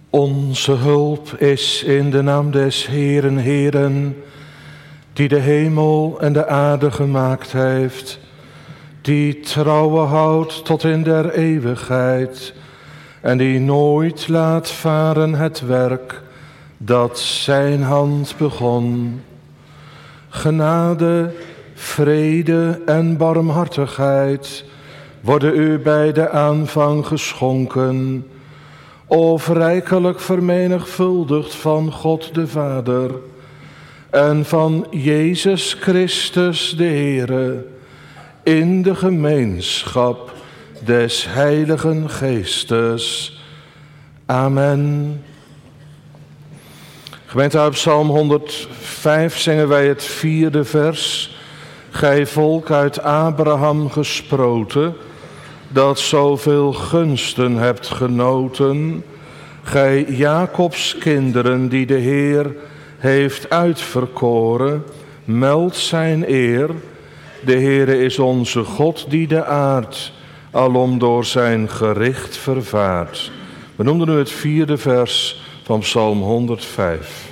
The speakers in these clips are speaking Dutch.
Onze hulp is in de naam des Heeren, Heeren, die de hemel en de aarde gemaakt heeft, die trouwe houdt tot in der eeuwigheid en die nooit laat varen het werk dat zijn hand begon. Genade, vrede en barmhartigheid worden u bij de aanvang geschonken, of rijkelijk vermenigvuldigd van God de Vader en van Jezus Christus de Heere, in de gemeenschap des Heiligen Geestes. Amen. Gemeente, uit Psalm 105 zingen wij het 4e vers. Gij volk uit Abraham gesproten, dat zoveel gunsten hebt genoten. Gij Jacobs kinderen, die de Heer heeft uitverkoren, meld zijn eer. De Heere is onze God, die de aard alom door zijn gericht vervaart. We noemden nu het 4e vers van Psalm 105.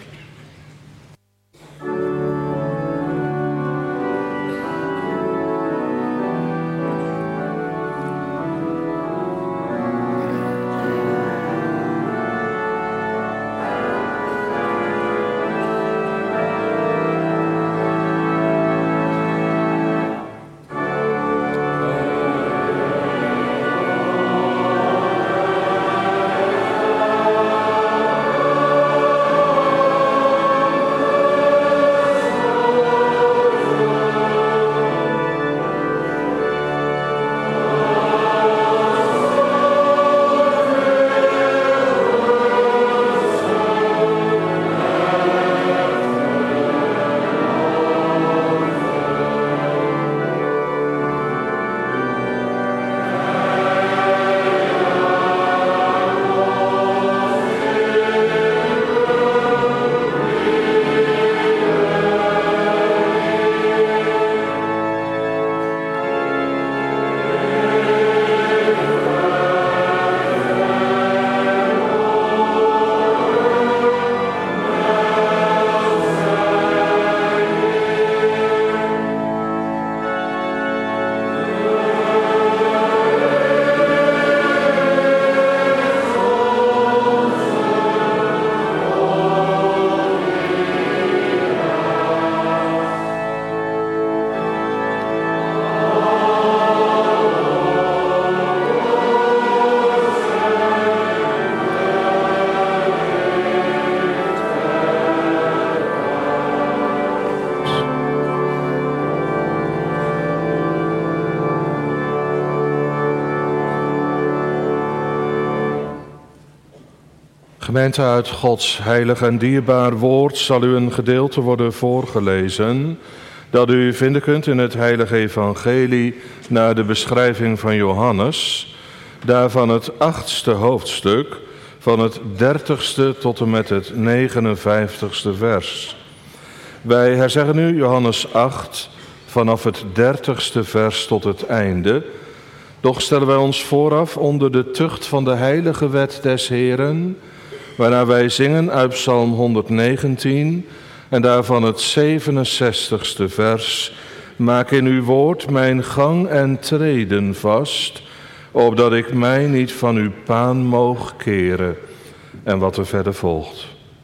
Gemeente, uit Gods heilig en dierbaar woord zal u een gedeelte worden voorgelezen dat u vinden kunt in het heilige evangelie naar de beschrijving van Johannes, daarvan het 8e hoofdstuk van het 30ste tot en met het 59ste vers. Wij herzeggen nu Johannes 8 vanaf het 30ste vers tot het einde. Doch stellen wij ons vooraf onder de tucht van de heilige wet des Heeren, waarna wij zingen uit Psalm 119 en daarvan het 67ste vers. Maak in uw woord mijn gang en treden vast, opdat ik mij niet van uw paan moog keren. En wat er verder volgt.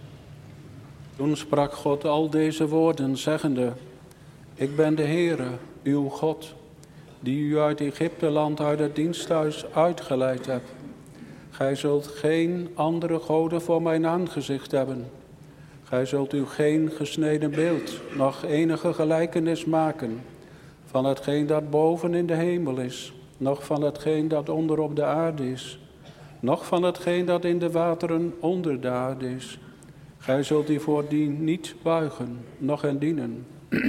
Toen sprak God al deze woorden, zeggende: Ik ben de Heere, uw God, die u uit Egypteland uit het diensthuis uitgeleid hebt. Gij zult geen andere goden voor mijn aangezicht hebben. Gij zult u geen gesneden beeld, noch enige gelijkenis maken van hetgeen dat boven in de hemel is, noch van hetgeen dat onder op de aarde is, noch van hetgeen dat in de wateren onder de aarde is. Gij zult u voor die niet buigen, noch hen dienen.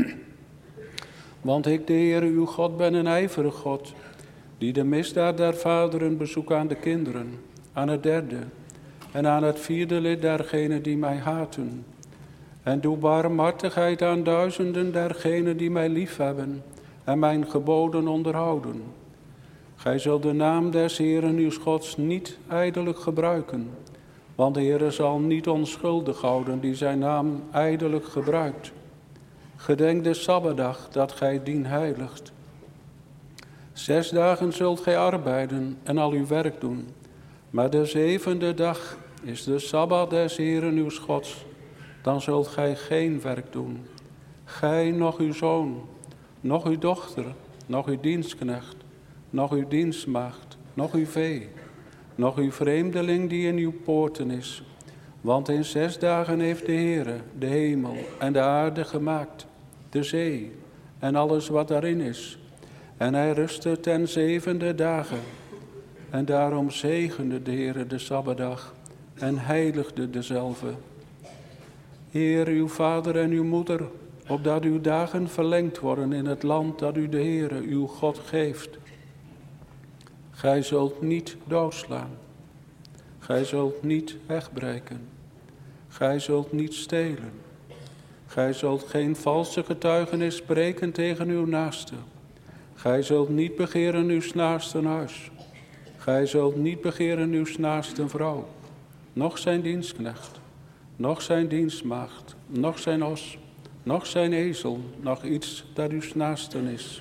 Want ik, de Heere uw God, ben een ijverig God, die de misdaad der vaderen bezoekt aan de kinderen, aan het 3e en aan het 4e lid dergenen die mij haten. En doe barmhartigheid aan duizenden dergenen die mij liefhebben en mijn geboden onderhouden. Gij zult de naam des Heeren uws Gods niet ijdelijk gebruiken, Want de Heere zal niet onschuldig houden die zijn naam ijdelijk gebruikt. Gedenk de Sabbatdag dat gij dien heiligt. 6 dagen zult gij arbeiden en al uw werk doen. Maar de 7e dag is de Sabbat des Heeren uws Gods. Dan zult gij geen werk doen. Gij, nog uw zoon, nog uw dochter, nog uw dienstknecht, nog uw dienstmaagd, nog uw vee, nog uw vreemdeling die in uw poorten is. Want in 6 dagen heeft de Heere de hemel en de aarde gemaakt, de zee en alles wat daarin is. En hij rustte ten 7e dagen. En daarom zegende de Heere de Sabbatdag en heiligde dezelve. Heer, uw vader en uw moeder, opdat uw dagen verlengd worden in het land dat u de Heere, uw God, geeft. Gij zult niet doodslaan. Gij zult niet wegbreken. Gij zult niet stelen. Gij zult geen valse getuigenis spreken tegen uw naaste. Gij zult niet begeren uw naasten huis. Gij zult niet begeren uw naaste vrouw, noch zijn dienstknecht, noch zijn dienstmaagd, noch zijn os, noch zijn ezel, noch iets dat uw naasten is.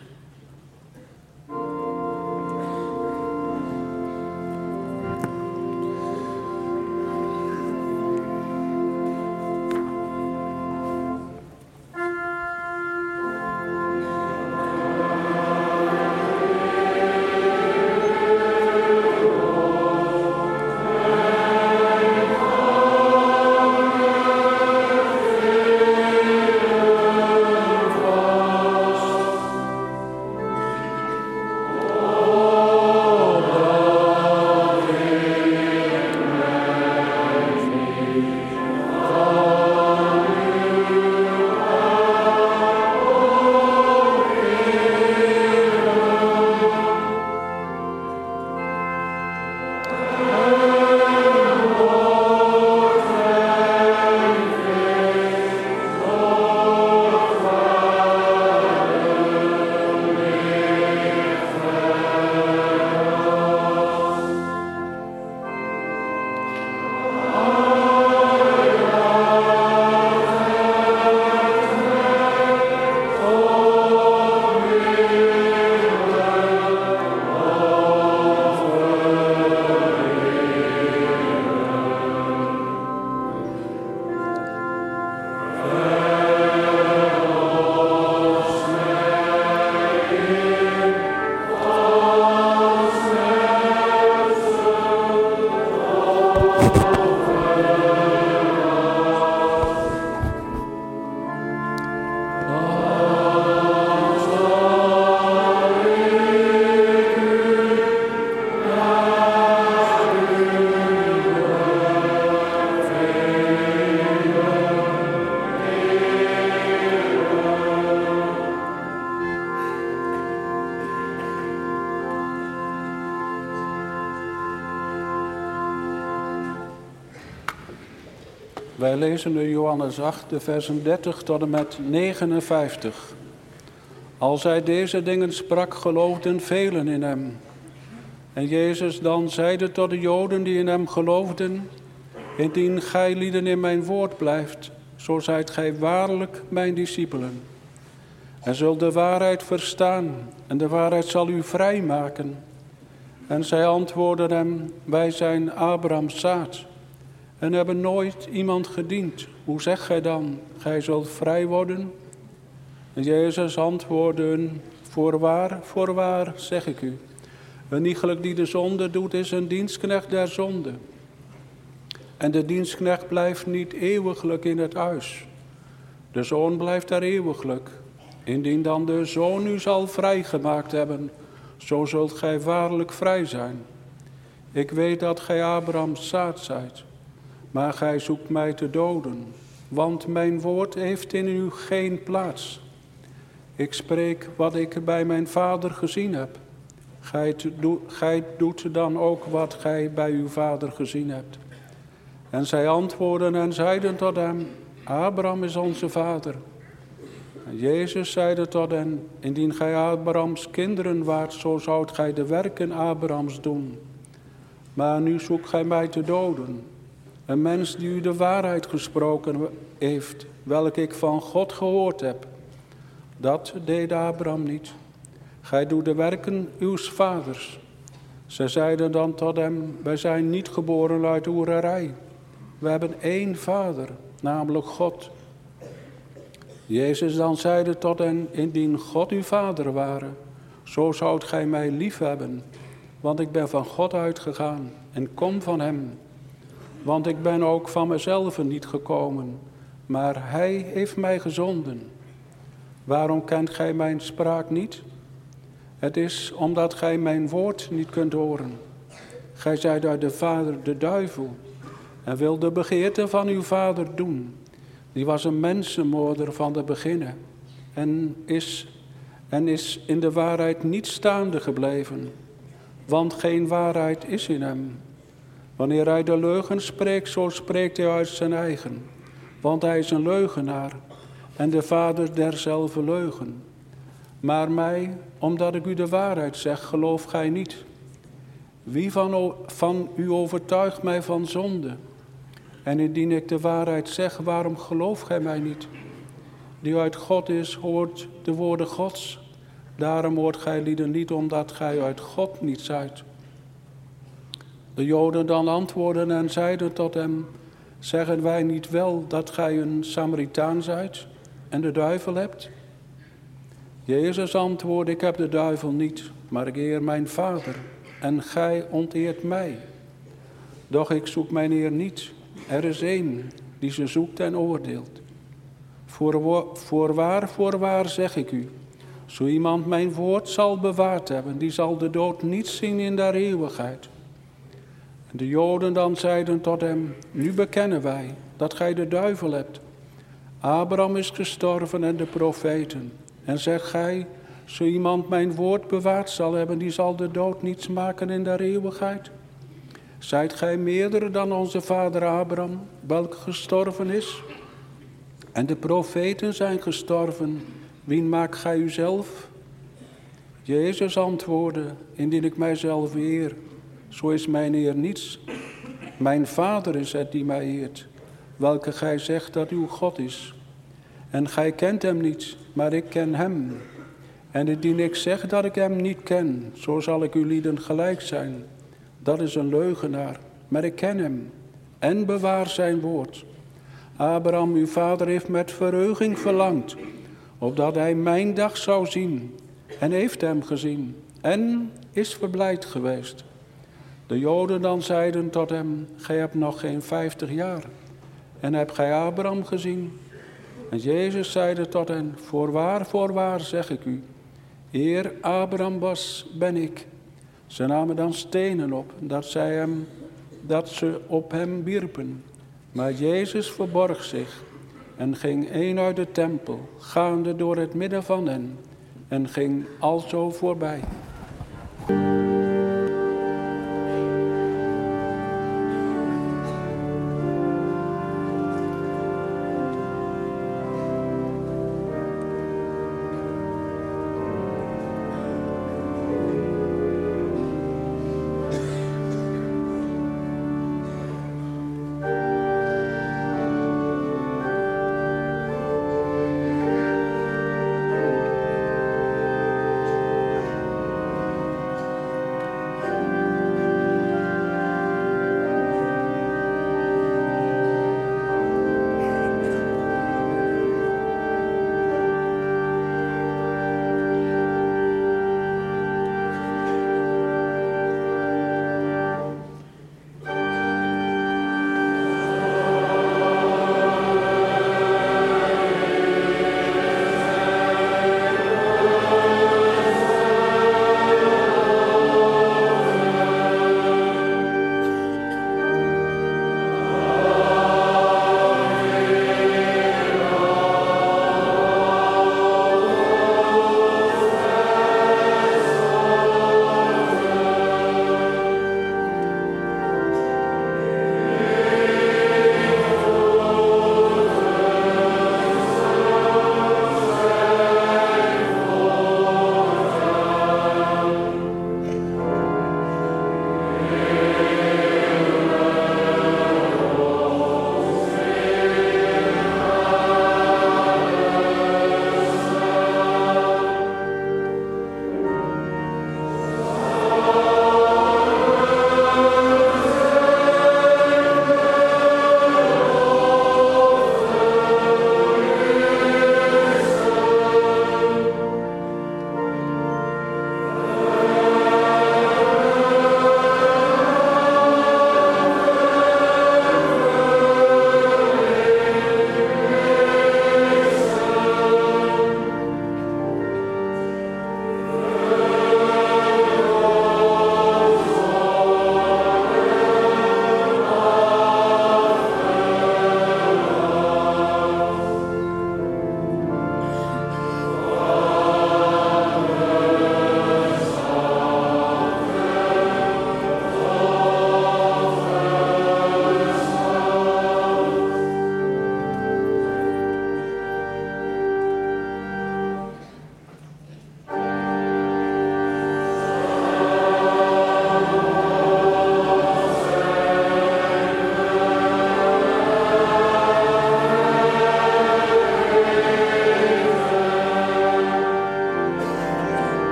Wij lezen in Johannes 8, de versen 30 tot en met 59. Als hij deze dingen sprak, geloofden velen in hem. En Jezus dan zeide tot de Joden die in hem geloofden: indien gij lieden in mijn woord blijft, zo zijt gij waarlijk mijn discipelen. En zult de waarheid verstaan, en de waarheid zal u vrijmaken. En zij antwoordden hem: wij zijn Abrahams zaad en hebben nooit iemand gediend. Hoe zegt gij dan, gij zult vrij worden? En Jezus antwoordde hun: voorwaar, zeg ik u, een iegelijk die de zonde doet, is een dienstknecht der zonde. En de dienstknecht blijft niet eeuwiglijk in het huis. De zoon blijft daar eeuwiglijk. Indien dan de zoon u zal vrijgemaakt hebben, zo zult gij waarlijk vrij zijn. Ik weet dat gij Abrahams zaad zijt, maar gij zoekt mij te doden, want mijn woord heeft in u geen plaats. Ik spreek wat ik bij mijn vader gezien heb. Gij doet dan ook wat gij bij uw vader gezien hebt. En zij antwoordden en zeiden tot hem: Abraham is onze vader. En Jezus zeide tot hen: indien gij Abrahams kinderen waart, zo zoudt gij de werken Abrahams doen. Maar nu zoekt gij mij te doden. Een mens die u de waarheid gesproken heeft, welke ik van God gehoord heb. Dat deed Abraham niet. Gij doet de werken uws vaders. Ze zeiden dan tot hem, wij zijn niet geboren uit hoererij. We hebben één vader, namelijk God. Jezus dan zeide tot hen, indien God uw vader ware, zo zoudt gij mij lief hebben. Want ik ben van God uitgegaan en kom van hem. Want ik ben ook van mezelf niet gekomen, maar hij heeft mij gezonden. Waarom kent gij mijn spraak niet? Het is omdat gij mijn woord niet kunt horen. Gij zijt uit de vader de duivel en wil de begeerte van uw vader doen. Die was een mensenmoorder van de beginnen en is in de waarheid niet staande gebleven, want geen waarheid is in hem. Wanneer hij de leugen spreekt, zo spreekt hij uit zijn eigen, want hij is een leugenaar en de vader derzelfde leugen. Maar mij, omdat ik u de waarheid zeg, gelooft gij niet. Wie van u overtuigt mij van zonde? En indien ik de waarheid zeg, waarom gelooft gij mij niet? Die uit God is, hoort de woorden Gods. Daarom hoort gij lieden niet, omdat gij uit God niet zijt. De Joden dan antwoordden en zeiden tot hem, zeggen wij niet wel dat gij een Samaritaan zijt en de duivel hebt? Jezus antwoordde, ik heb de duivel niet, maar ik eer mijn Vader en gij onteert mij. Doch ik zoek mijn eer niet. Er is één die ze zoekt en oordeelt. Voorwaar zeg ik u, zo iemand mijn woord zal bewaard hebben, die zal de dood niet zien in der eeuwigheid. En de Joden dan zeiden tot hem, nu bekennen wij dat gij de duivel hebt. Abraham is gestorven en de profeten. En zeg gij, zo iemand mijn woord bewaard zal hebben, die zal de dood niet smaken in der eeuwigheid. Zijt gij meerder dan onze vader Abraham, welke gestorven is? En de profeten zijn gestorven, wien maakt gij uzelf? Jezus antwoordde, indien ik mijzelf eer, zo is mijn eer niets. Mijn Vader is het die mij eert, welke gij zegt dat uw God is. En gij kent hem niet, maar ik ken hem. En indien ik zeg dat ik hem niet ken, zo zal ik u lieden gelijk zijn. Dat is een leugenaar, maar ik ken hem en bewaar zijn woord. Abraham, uw vader, heeft met verheuging verlangd, opdat hij mijn dag zou zien, en heeft hem gezien, en is verblijd geweest. De Joden dan zeiden tot hem, gij hebt nog geen 50 jaar, en hebt gij Abraham gezien? En Jezus zeide tot hen, voorwaar zeg ik u, eer Abraham was, ben ik. Ze namen dan stenen op, dat ze op hem wierpen. Maar Jezus verborg zich en ging een uit de tempel, gaande door het midden van hen, en ging alzo voorbij.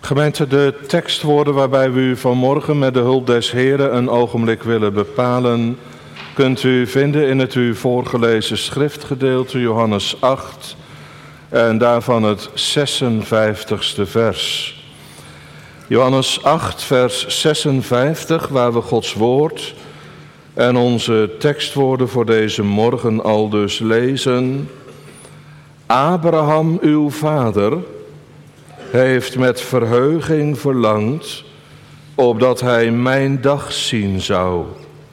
Gemeente, de tekstwoorden waarbij we u vanmorgen met de hulp des Heren een ogenblik willen bepalen, kunt u vinden in het u voorgelezen schriftgedeelte Johannes 8 en daarvan het 56ste vers. Johannes 8 vers 56, waar we Gods woord en onze tekstwoorden voor deze morgen aldus lezen. Abraham, uw vader, heeft met verheuging verlangd, opdat hij mijn dag zien zou.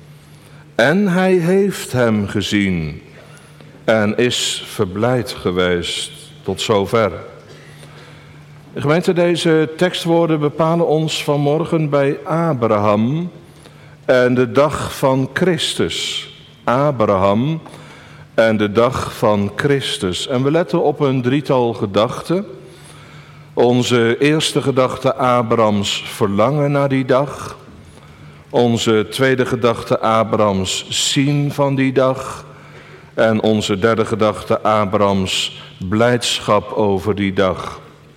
En hij heeft hem gezien en is verblijd geweest. Tot zover. Gemeente, deze tekstwoorden bepalen ons vanmorgen bij Abraham en de dag van Christus. Abraham en de dag van Christus. En we letten op een drietal gedachten. Onze eerste gedachte, Abrahams verlangen naar die dag. Onze tweede gedachte, Abrahams zien van die dag. En onze derde gedachte, Abrahams blijdschap over die dag.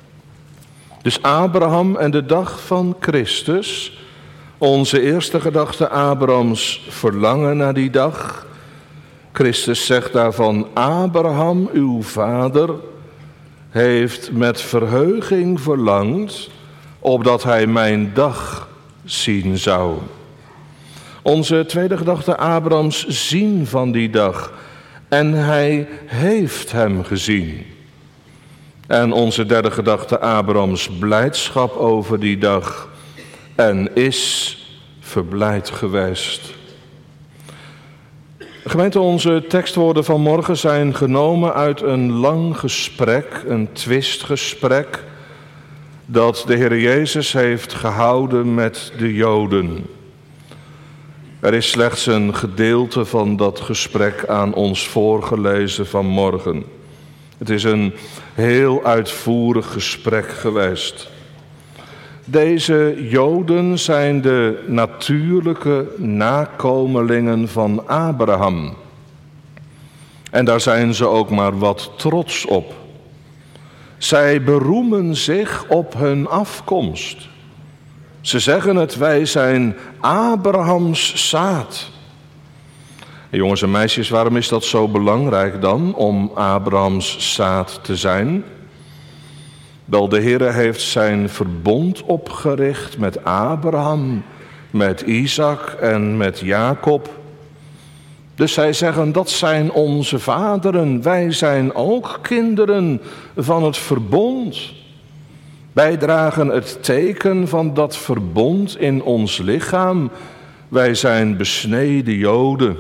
Dus Abraham en de dag van Christus. Onze eerste gedachte, Abrahams verlangen naar die dag. Christus zegt daarvan, Abraham, uw vader, heeft met verheuging verlangd, opdat hij mijn dag zien zou. Onze tweede gedachte, Abrahams zien van die dag. En hij heeft hem gezien. En onze derde gedachte, Abrahams blijdschap over die dag. En is verblijd geweest. Gemeente, onze tekstwoorden van morgen zijn genomen uit een lang gesprek, een twistgesprek, dat de Heer Jezus heeft gehouden met de Joden. Er is slechts een gedeelte van dat gesprek aan ons voorgelezen vanmorgen. Het is een heel uitvoerig gesprek geweest. Deze Joden zijn de natuurlijke nakomelingen van Abraham. En daar zijn ze ook maar wat trots op. Zij beroemen zich op hun afkomst. Ze zeggen het, wij zijn Abrahams zaad. En jongens en meisjes, waarom is dat zo belangrijk dan om Abrahams zaad te zijn? Wel, de Heere heeft zijn verbond opgericht met Abraham, met Isaac en met Jacob. Dus zij zeggen, dat zijn onze vaderen. Wij zijn ook kinderen van het verbond. Wij dragen het teken van dat verbond in ons lichaam. Wij zijn besneden Joden.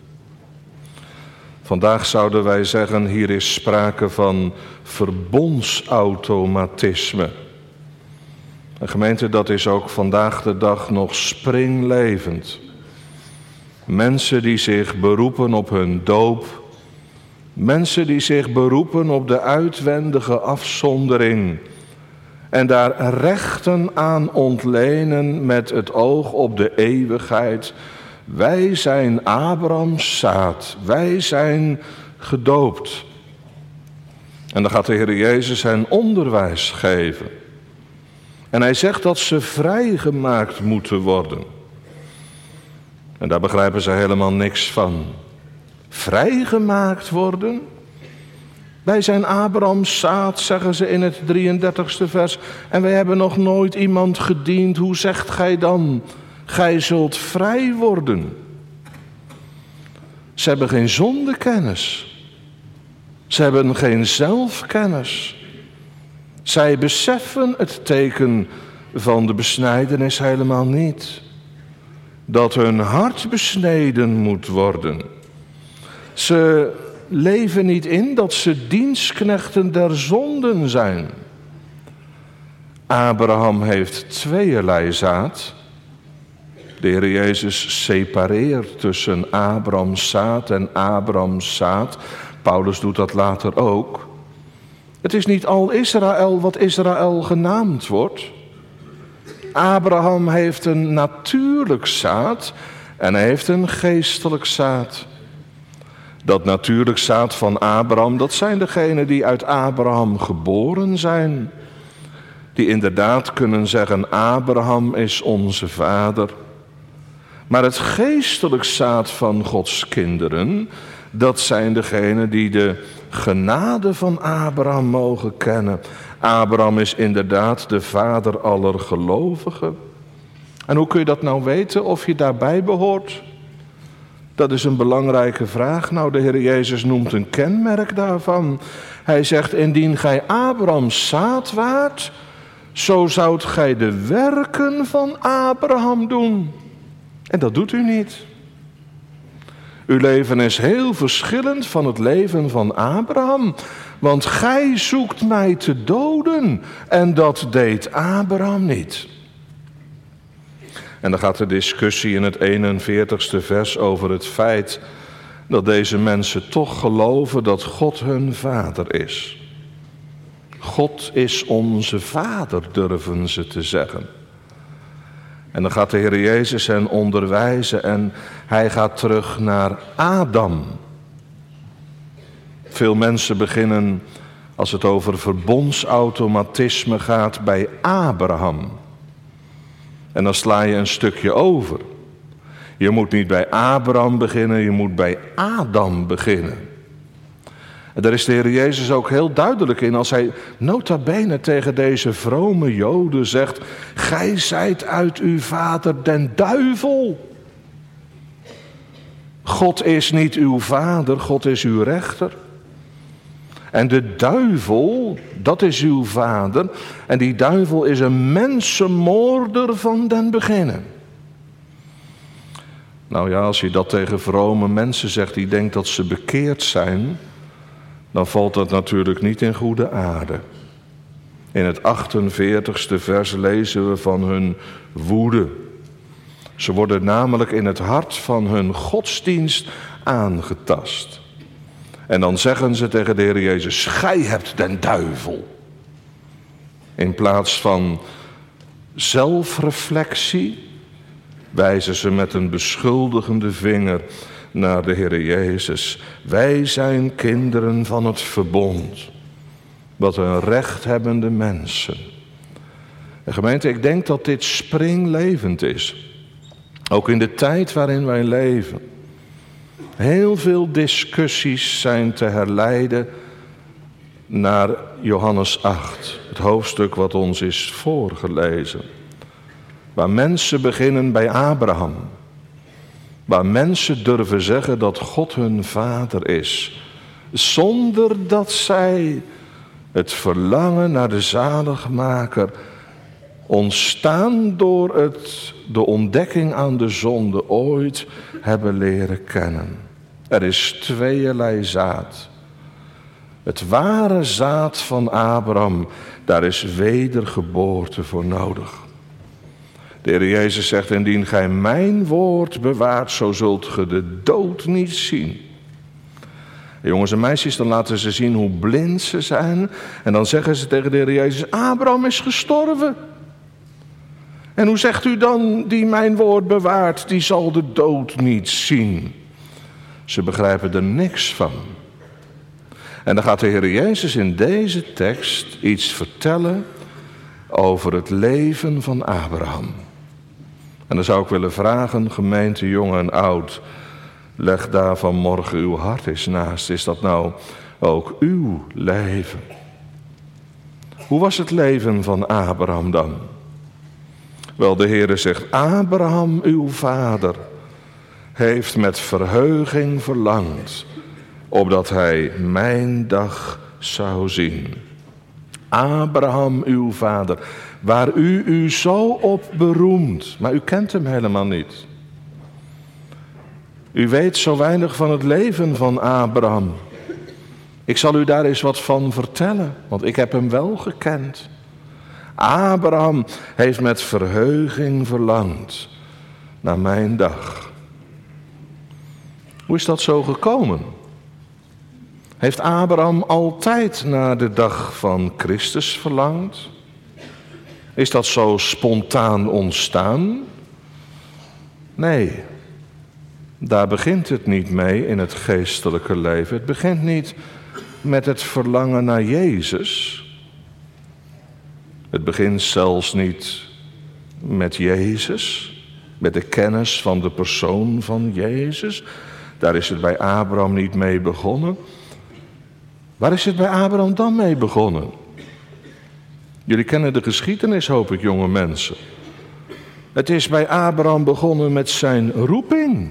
Vandaag zouden wij zeggen, hier is sprake van verbondsautomatisme. En gemeente, dat is ook vandaag de dag nog springlevend. Mensen die zich beroepen op hun doop. Mensen die zich beroepen op de uitwendige afzondering. En daar rechten aan ontlenen met het oog op de eeuwigheid. Wij zijn Abrahams zaad. Wij zijn gedoopt. En dan gaat de Heer Jezus hen onderwijs geven. En hij zegt dat ze vrijgemaakt moeten worden. En daar begrijpen ze helemaal niks van. Vrijgemaakt worden? Wij zijn Abrahams zaad, zeggen ze in het 33ste vers. En wij hebben nog nooit iemand gediend. Hoe zegt gij dan? Gij zult vrij worden. Ze hebben geen zondekennis. Ze hebben geen zelfkennis. Zij beseffen het teken van de besnijdenis helemaal niet. Dat hun hart besneden moet worden. Ze leven niet in dat ze dienstknechten der zonden zijn. Abraham heeft tweeërlei zaad. De Heer Jezus separeert tussen Abrahams zaad en Abrahams zaad. Paulus doet dat later ook. Het is niet al Israël wat Israël genaamd wordt. Abraham heeft een natuurlijk zaad en hij heeft een geestelijk zaad. Dat natuurlijk zaad van Abraham, dat zijn degenen die uit Abraham geboren zijn. die inderdaad kunnen zeggen, Abraham is onze vader. Maar het geestelijk zaad van Gods kinderen, dat zijn degenen die de genade van Abraham mogen kennen. Abraham is inderdaad de vader aller gelovigen. En hoe kun je dat nou weten, of je daarbij behoort? Dat is een belangrijke vraag. Nou, de Heer Jezus noemt een kenmerk daarvan. Hij zegt, indien gij Abrahams zaad waart, zo zoudt gij de werken van Abraham doen. En dat doet u niet. Uw leven is heel verschillend van het leven van Abraham. Want gij zoekt mij te doden. En dat deed Abraham niet. En dan gaat de discussie in het 41ste vers over het feit dat deze mensen toch geloven dat God hun vader is. God is onze vader, durven ze te zeggen. En dan gaat de Heer Jezus hen onderwijzen en hij gaat terug naar Adam. Veel mensen beginnen, als het over verbondsautomatisme gaat, bij Abraham. En dan sla je een stukje over. Je moet niet bij Abraham beginnen, je moet bij Adam beginnen. En daar is de Heer Jezus ook heel duidelijk in als hij nota bene tegen deze vrome Joden zegt, gij zijt uit uw vader den duivel. God is niet uw vader, God is uw rechter. En de duivel, dat is uw vader. En die duivel is een mensenmoorder van den beginnen. Nou ja, als je dat tegen vrome mensen zegt die denken dat ze bekeerd zijn, dan valt dat natuurlijk niet in goede aarde. In het 48ste vers lezen we van hun woede. Ze worden namelijk in het hart van hun godsdienst aangetast. En dan zeggen ze tegen de Heer Jezus, gij hebt den duivel. In plaats van zelfreflectie wijzen ze met een beschuldigende vinger naar de Heer Jezus. Wij zijn kinderen van het verbond. Wat een rechthebbende mensen. En gemeente, ik denk dat dit springlevend is. Ook in de tijd waarin wij leven. Heel veel discussies zijn te herleiden naar Johannes 8. Het hoofdstuk wat ons is voorgelezen. Waar mensen beginnen bij Abraham. Waar mensen durven zeggen dat God hun vader is. Zonder dat zij het verlangen naar de zaligmaker, ontstaan door de ontdekking aan de zonde, ooit hebben leren kennen. Er is tweeërlei zaad. Het ware zaad van Abraham, daar is wedergeboorte voor nodig. De Heer Jezus zegt, indien gij mijn woord bewaart, zo zult ge de dood niet zien. Jongens en meisjes, dan laten ze zien hoe blind ze zijn. En dan zeggen ze tegen de Heer Jezus, Abraham is gestorven. En hoe zegt u dan, die mijn woord bewaart, die zal de dood niet zien? Ze begrijpen er niks van. En dan gaat de Heer Jezus in deze tekst iets vertellen over het leven van Abraham. En dan zou ik willen vragen, gemeente jong en oud, leg daar vanmorgen uw hart eens naast. Is dat nou ook uw leven? Hoe was het leven van Abraham dan? Wel, de Heere zegt, Abraham, uw vader, heeft met verheuging verlangd, opdat hij mijn dag zou zien. Abraham, uw vader, waar u zo op beroemt, maar u kent hem helemaal niet. U weet zo weinig van het leven van Abraham. Ik zal u daar eens wat van vertellen, want ik heb hem wel gekend. Abraham heeft met verheuging verlangd naar mijn dag. Hoe is dat zo gekomen? Heeft Abraham altijd naar de dag van Christus verlangd? Is dat zo spontaan ontstaan? Nee, daar begint het niet mee in het geestelijke leven. Het begint niet met het verlangen naar Jezus. Het begint zelfs niet met Jezus, met de kennis van de persoon van Jezus. Daar is het bij Abraham niet mee begonnen. Waar is het bij Abraham dan mee begonnen? Jullie kennen de geschiedenis, hoop ik, jonge mensen. Het is bij Abraham begonnen met zijn roeping.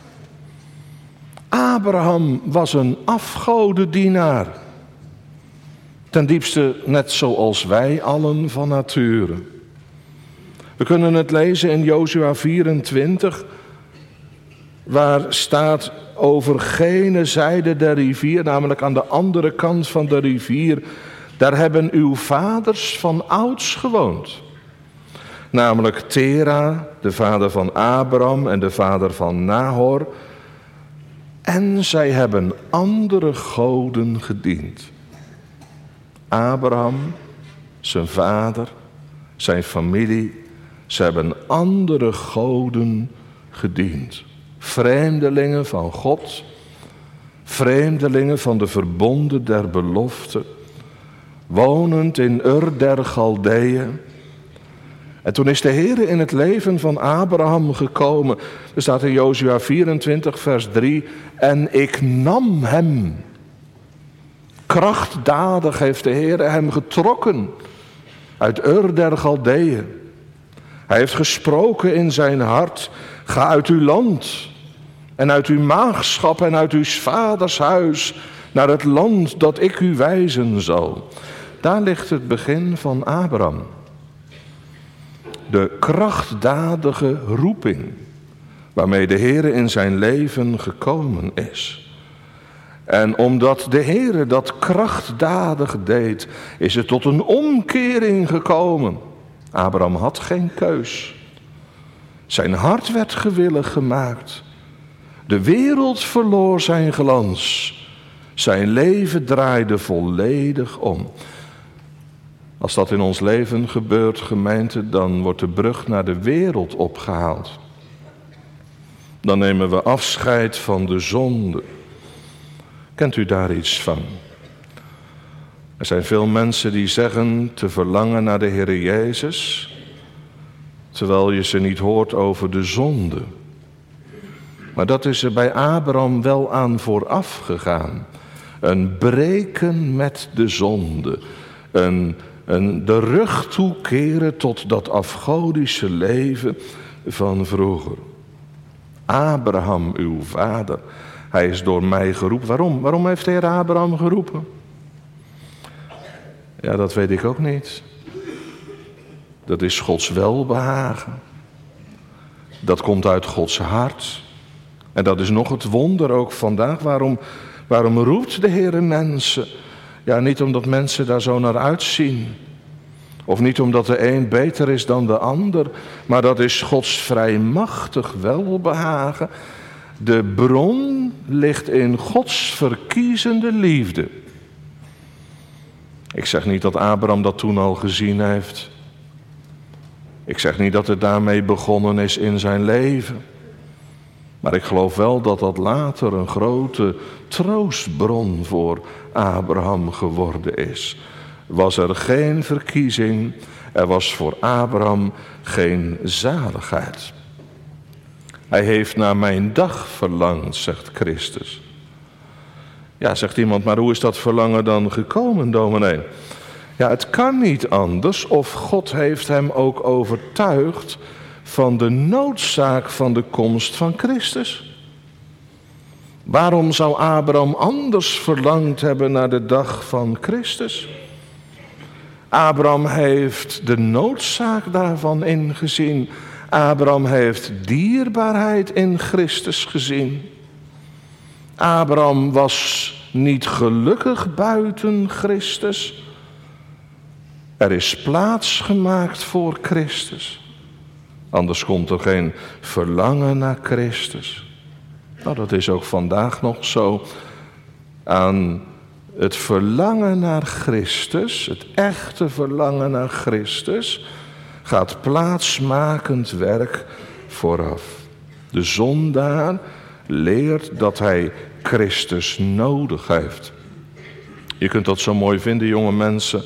Abraham was een afgodendienaar. Ten diepste net zoals wij allen van nature. We kunnen het lezen in Jozua 24, waar staat over gene zijde der rivier, namelijk aan de andere kant van de rivier, daar hebben uw vaders van ouds gewoond. Namelijk Tera, de vader van Abraham en de vader van Nahor. En zij hebben andere goden gediend. Abraham, zijn vader, zijn familie, ze hebben andere goden gediend. Vreemdelingen van God, vreemdelingen van de verbonden der belofte, wonend in Ur der Galdeeën. En toen is de Heer in het leven van Abraham gekomen. Er staat in Jozua 24 vers 3. En ik nam hem. Krachtdadig heeft de Heer hem getrokken uit Ur der Galdeeën. Hij heeft gesproken in zijn hart. Ga uit uw land en uit uw maagschap en uit uw vaders huis naar het land dat ik u wijzen zal. Daar ligt het begin van Abraham. De krachtdadige roeping waarmee de Heere in zijn leven gekomen is. En omdat de Heere dat krachtdadig deed, is het tot een omkering gekomen. Abraham had geen keus. Zijn hart werd gewillig gemaakt. De wereld verloor zijn glans. Zijn leven draaide volledig om. Als dat in ons leven gebeurt, gemeente, dan wordt de brug naar de wereld opgehaald. Dan nemen we afscheid van de zonde. Kent u daar iets van? Er zijn veel mensen die zeggen te verlangen naar de Heer Jezus, terwijl je ze niet hoort over de zonde. Maar dat is er bij Abraham wel aan vooraf gegaan. Een breken met de zonde. De rug toekeren tot dat afgodische leven van vroeger. Abraham, uw vader, hij is door mij geroepen. Waarom? Waarom heeft de Heer Abraham geroepen? Ja, dat weet ik ook niet. Dat is Gods welbehagen. Dat komt uit Gods hart. En dat is nog het wonder ook vandaag. Waarom roept de Heer mensen? Ja, niet omdat mensen daar zo naar uitzien. Of niet omdat de een beter is dan de ander. Maar dat is Gods vrijmachtig welbehagen. De bron ligt in Gods verkiezende liefde. Ik zeg niet dat Abraham dat toen al gezien heeft. Ik zeg niet dat het daarmee begonnen is in zijn leven. Maar ik geloof wel dat dat later een grote troostbron voor Abraham geworden is. Was er geen verkiezing, er was voor Abraham geen zaligheid. Hij heeft naar mijn dag verlangd, zegt Christus. Ja, zegt iemand, maar hoe is dat verlangen dan gekomen, dominee? Ja, het kan niet anders of God heeft hem ook overtuigd van de noodzaak van de komst van Christus. Waarom zou Abraham anders verlangd hebben naar de dag van Christus? Abraham heeft de noodzaak daarvan ingezien. Abraham heeft dierbaarheid in Christus gezien. Abraham was niet gelukkig buiten Christus. Er is plaats gemaakt voor Christus. Anders komt er geen verlangen naar Christus. Nou, dat is ook vandaag nog zo. Aan het verlangen naar Christus, het echte verlangen naar Christus, gaat plaatsmakend werk vooraf. De zondaar leert dat hij Christus nodig heeft. Je kunt dat zo mooi vinden, jonge mensen,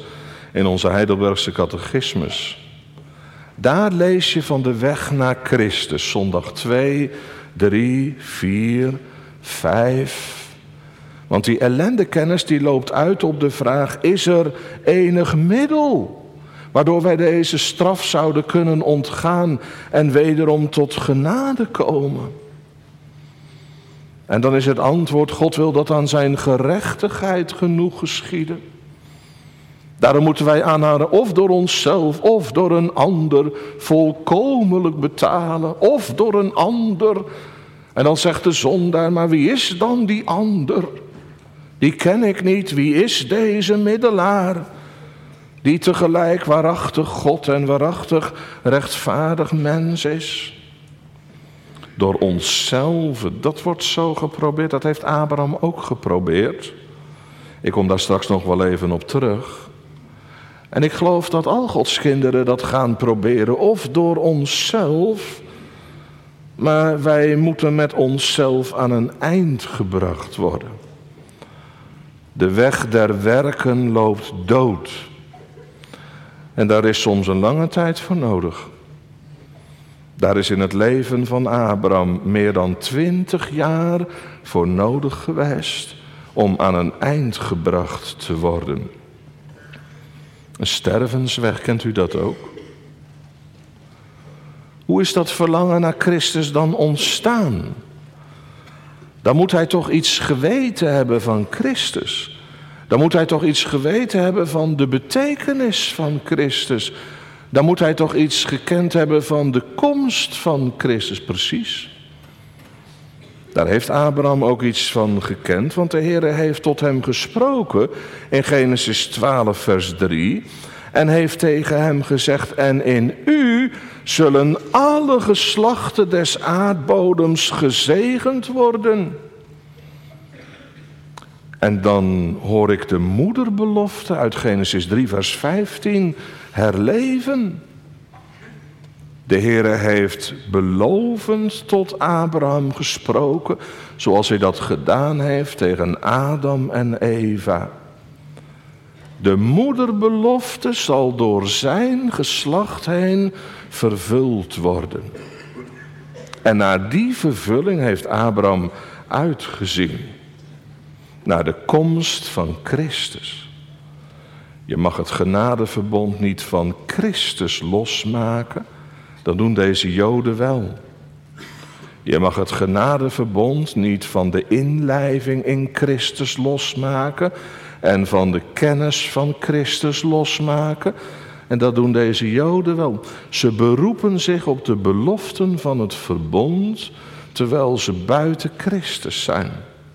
in onze Heidelbergse catechismus. Daar lees je van de weg naar Christus. Zondag 2, 3, 4, 5. Want die ellendekennis die loopt uit op de vraag: is er enig middel waardoor wij deze straf zouden kunnen ontgaan en wederom tot genade komen? En dan is het antwoord: God wil dat aan zijn gerechtigheid genoeg geschieden. Daarom moeten wij aanhouden of door onszelf of door een ander volkomenlijk betalen, of door een ander. En dan zegt de zondaar: maar wie is dan die ander? Die ken ik niet. Wie is deze middelaar? Die tegelijk waarachtig God en waarachtig rechtvaardig mens is. Door onszelf, dat wordt zo geprobeerd. Dat heeft Abraham ook geprobeerd. Ik kom daar straks nog wel even op terug. En ik geloof dat al Gods kinderen dat gaan proberen, of door onszelf. Maar wij moeten met onszelf aan een eind gebracht worden. De weg der werken loopt dood. En daar is soms een lange tijd voor nodig. Daar is in het leven van Abraham meer dan 20 jaar voor nodig geweest om aan een eind gebracht te worden. Een stervensweg, kent u dat ook? Hoe is dat verlangen naar Christus dan ontstaan? Dan moet hij toch iets geweten hebben van Christus. Dan moet hij toch iets geweten hebben van de betekenis van Christus. Dan moet hij toch iets gekend hebben van de komst van Christus, precies. Daar heeft Abraham ook iets van gekend, want de Heere heeft tot hem gesproken in Genesis 12 vers 3. En heeft tegen hem gezegd: en in u zullen alle geslachten des aardbodems gezegend worden. En dan hoor ik de moederbelofte uit Genesis 3 vers 15 herleven. De Heere heeft belovend tot Abraham gesproken, zoals hij dat gedaan heeft tegen Adam en Eva. De moederbelofte zal door zijn geslacht heen vervuld worden. En naar die vervulling heeft Abraham uitgezien. Naar de komst van Christus. Je mag het genadeverbond niet van Christus losmaken. Dat doen deze Joden wel. Je mag het genadeverbond niet van de inlijving in Christus losmaken en van de kennis van Christus losmaken. En dat doen deze Joden wel. Ze beroepen zich op de beloften van het verbond, terwijl ze buiten Christus zijn.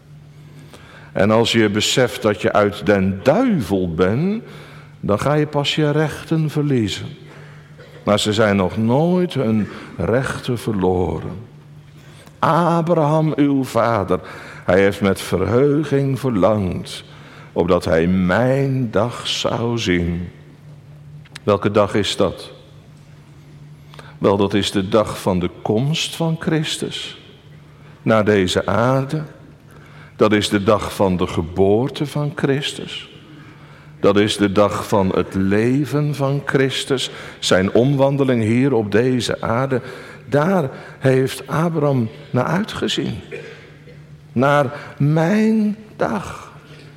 En als je beseft dat je uit den duivel bent, dan ga je pas je rechten verliezen. Maar ze zijn nog nooit hun rechten verloren. Abraham, uw vader, hij heeft met verheuging verlangd, opdat hij mijn dag zou zien. Welke dag is dat? Wel, dat is de dag van de komst van Christus naar deze aarde. Dat is de dag van de geboorte van Christus. Dat is de dag van het leven van Christus, zijn omwandeling hier op deze aarde. Daar heeft Abraham naar uitgezien. Naar mijn dag.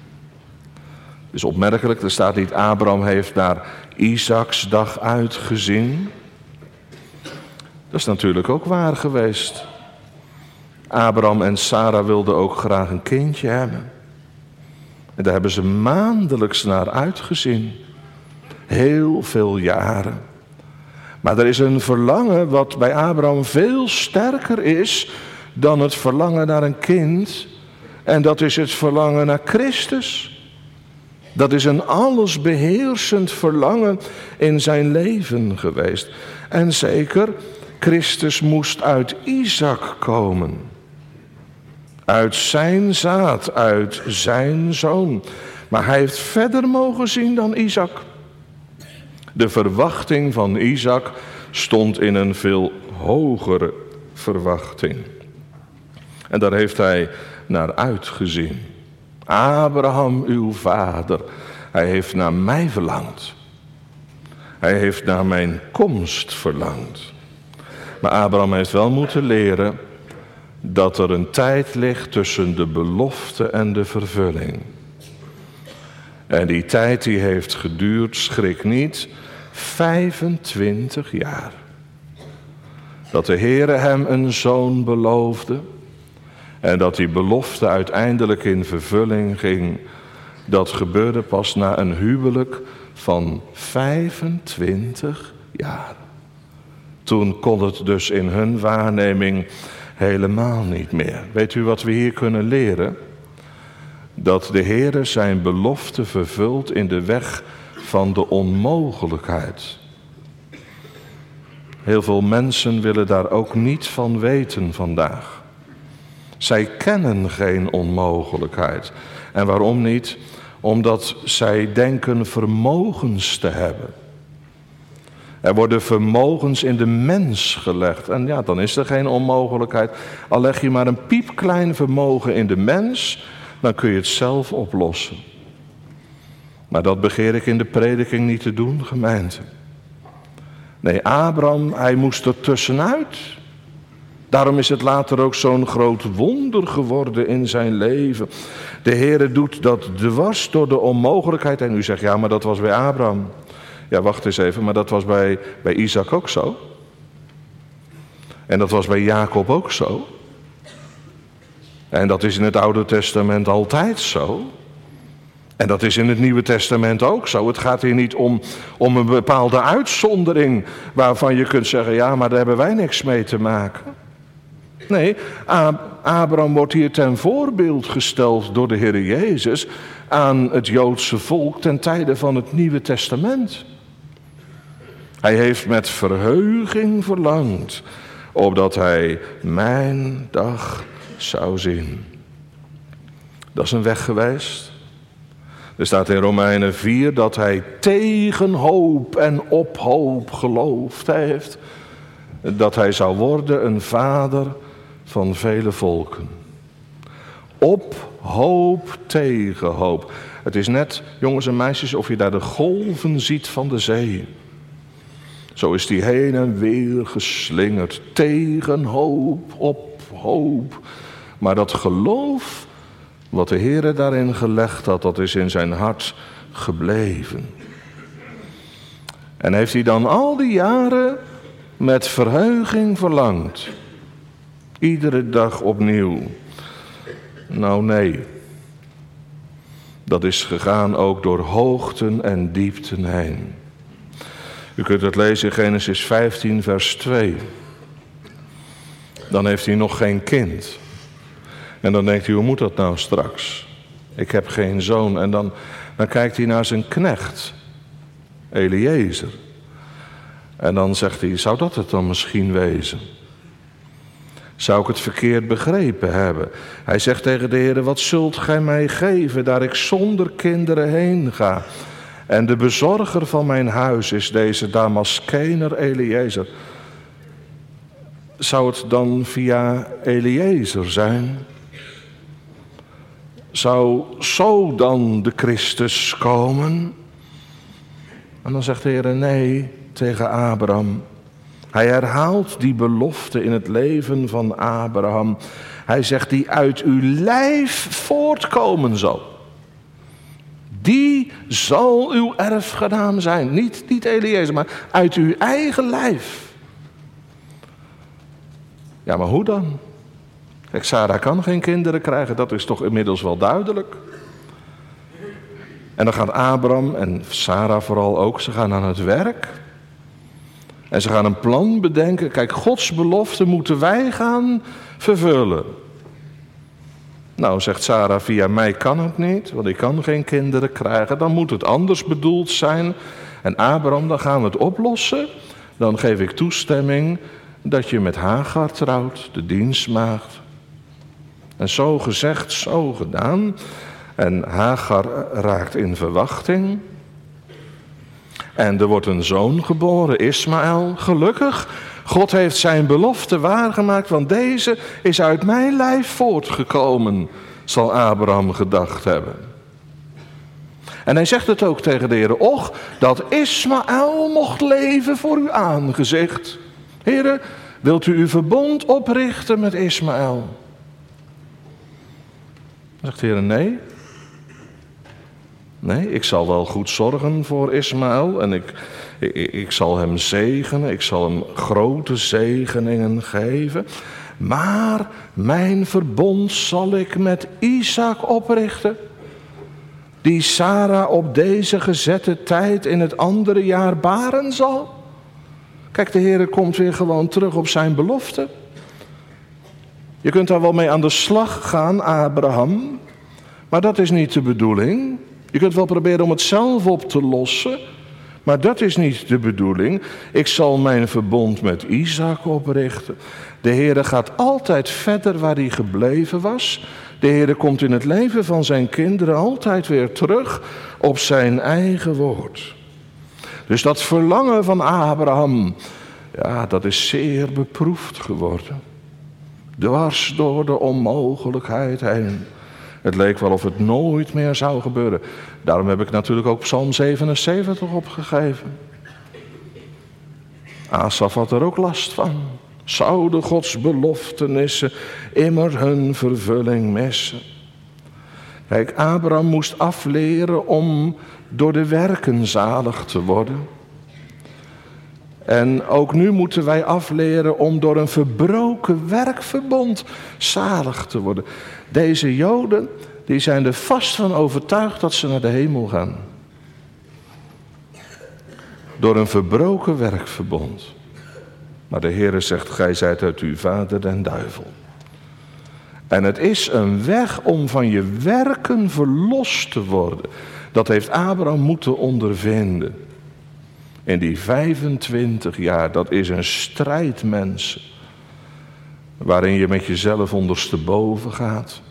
Dus opmerkelijk, er staat niet: Abraham heeft naar Isaaks dag uitgezien. Dat is natuurlijk ook waar geweest. Abraham en Sarah wilden ook graag een kindje hebben. En daar hebben ze maandelijks naar uitgezien. Heel veel jaren. Maar er is een verlangen wat bij Abraham veel sterker is dan het verlangen naar een kind. En dat is het verlangen naar Christus. Dat is een allesbeheersend verlangen in zijn leven geweest. En zeker, Christus moest uit Isaak komen. Uit zijn zaad, uit zijn zoon. Maar hij heeft verder mogen zien dan Isaak. De verwachting van Isaak stond in een veel hogere verwachting. En daar heeft hij naar uitgezien. Abraham, uw vader, hij heeft naar mij verlangd. Hij heeft naar mijn komst verlangd. Maar Abraham heeft wel moeten leren dat er een tijd ligt tussen de belofte en de vervulling. En die tijd die heeft geduurd, schrik niet, 25 jaar. Dat de Heere hem een zoon beloofde en dat die belofte uiteindelijk in vervulling ging. Dat gebeurde pas na een huwelijk van 25 jaar. Toen kon het dus in hun waarneming helemaal niet meer. Weet u wat we hier kunnen leren? Dat de Heere zijn belofte vervult in de weg van de onmogelijkheid. Heel veel mensen willen daar ook niet van weten vandaag. Zij kennen geen onmogelijkheid. En waarom niet? Omdat zij denken vermogens te hebben. Er worden vermogens in de mens gelegd. En ja, dan is er geen onmogelijkheid. Al leg je maar een piepklein vermogen in de mens, dan kun je het zelf oplossen. Maar dat begeer ik in de prediking niet te doen, gemeente. Nee, Abraham, hij moest er tussenuit. Daarom is het later ook zo'n groot wonder geworden in zijn leven. De Heere doet dat dwars door de onmogelijkheid. En u zegt, ja, maar dat was bij Abraham. Ja, wacht eens even, maar dat was bij Isaac ook zo. En dat was bij Jacob ook zo. En dat is in het Oude Testament altijd zo. En dat is in het Nieuwe Testament ook zo. Het gaat hier niet om een bepaalde uitzondering waarvan je kunt zeggen, ja, maar daar hebben wij niks mee te maken. Nee, Abraham wordt hier ten voorbeeld gesteld door de Heer Jezus aan het Joodse volk ten tijde van het Nieuwe Testament. Hij heeft met verheuging verlangd, opdat hij mijn dag zou zien. Dat is een weg geweest. Er staat in Romeinen 4 dat hij tegen hoop en op hoop geloofd heeft. Dat hij zou worden een vader van vele volken. Op hoop, tegen hoop. Het is net, jongens en meisjes, of je daar de golven ziet van de zee. Zo is die heen en weer geslingerd. Tegen hoop, op hoop. Maar dat geloof, wat de Heere daarin gelegd had, dat is in zijn hart gebleven. En heeft hij dan al die jaren met verheuging verlangd. Iedere dag opnieuw. Nou nee. Dat is gegaan ook door hoogten en diepten heen. U kunt het lezen in Genesis 15 vers 2. Dan heeft hij nog geen kind. En dan denkt hij, hoe moet dat nou straks? Ik heb geen zoon. En dan kijkt hij naar zijn knecht, Eliezer. En dan zegt hij, zou dat het dan misschien wezen? Zou ik het verkeerd begrepen hebben? Hij zegt tegen de Heer, wat zult gij mij geven, daar ik zonder kinderen heen ga? En de bezorger van mijn huis is deze Damaskener Eliezer. Zou het dan via Eliezer zijn? Zou zo dan de Christus komen? En dan zegt de Heer nee tegen Abraham. Hij herhaalt die belofte in het leven van Abraham. Hij zegt die uit uw lijf voortkomen zal. Die zal uw erfgenaam zijn. Niet Eliezer, maar uit uw eigen lijf. Ja, maar hoe dan? Kijk, Sarah kan geen kinderen krijgen, dat is toch inmiddels wel duidelijk. En dan gaat Abraham en Sarah vooral ook, ze gaan aan het werk. En ze gaan een plan bedenken. Kijk, Gods belofte moeten wij gaan vervullen. Nou, zegt Sarah, via mij kan het niet, want ik kan geen kinderen krijgen. Dan moet het anders bedoeld zijn. En Abraham, dan gaan we het oplossen. Dan geef ik toestemming dat je met Hagar trouwt, de dienstmaagd. En zo gezegd, zo gedaan. En Hagar raakt in verwachting. En er wordt een zoon geboren, Ismaël. Gelukkig, God heeft zijn belofte waargemaakt, want deze is uit mijn lijf voortgekomen, zal Abraham gedacht hebben. En hij zegt het ook tegen de Heer: och, dat Ismaël mocht leven voor uw aangezicht. Heere, wilt u uw verbond oprichten met Ismaël? Dan zegt de Heer: nee. Nee, ik zal wel goed zorgen voor Ismaël en ik zal hem zegenen, ik zal hem grote zegeningen geven. Maar mijn verbond zal ik met Isaac oprichten, die Sarah op deze gezette tijd in het andere jaar baren zal. Kijk, de Heer komt weer gewoon terug op zijn belofte. Je kunt daar wel mee aan de slag gaan, Abraham, maar dat is niet de bedoeling. Je kunt wel proberen om het zelf op te lossen, maar dat is niet de bedoeling. Ik zal mijn verbond met Isaac oprichten. De Heere gaat altijd verder waar hij gebleven was. De Heere komt in het leven van zijn kinderen altijd weer terug op zijn eigen woord. Dus dat verlangen van Abraham, ja, dat is zeer beproefd geworden. Dwars door de onmogelijkheid heen. Het leek wel of het nooit meer zou gebeuren. Daarom heb ik natuurlijk ook Psalm 77 opgegeven. Asaf had er ook last van. Zouden Gods beloftenissen immer hun vervulling missen? Kijk, Abraham moest afleren om door de werken zalig te worden. En ook nu moeten wij afleren om door een verbroken werkverbond zalig te worden. Deze Joden, die zijn er vast van overtuigd dat ze naar de hemel gaan. Door een verbroken werkverbond. Maar de Heere zegt: gij zijt uit uw vader den duivel. En het is een weg om van je werken verlost te worden. Dat heeft Abraham moeten ondervinden. In die 25 jaar, dat is een strijd, mensen. Waarin je met jezelf ondersteboven gaat.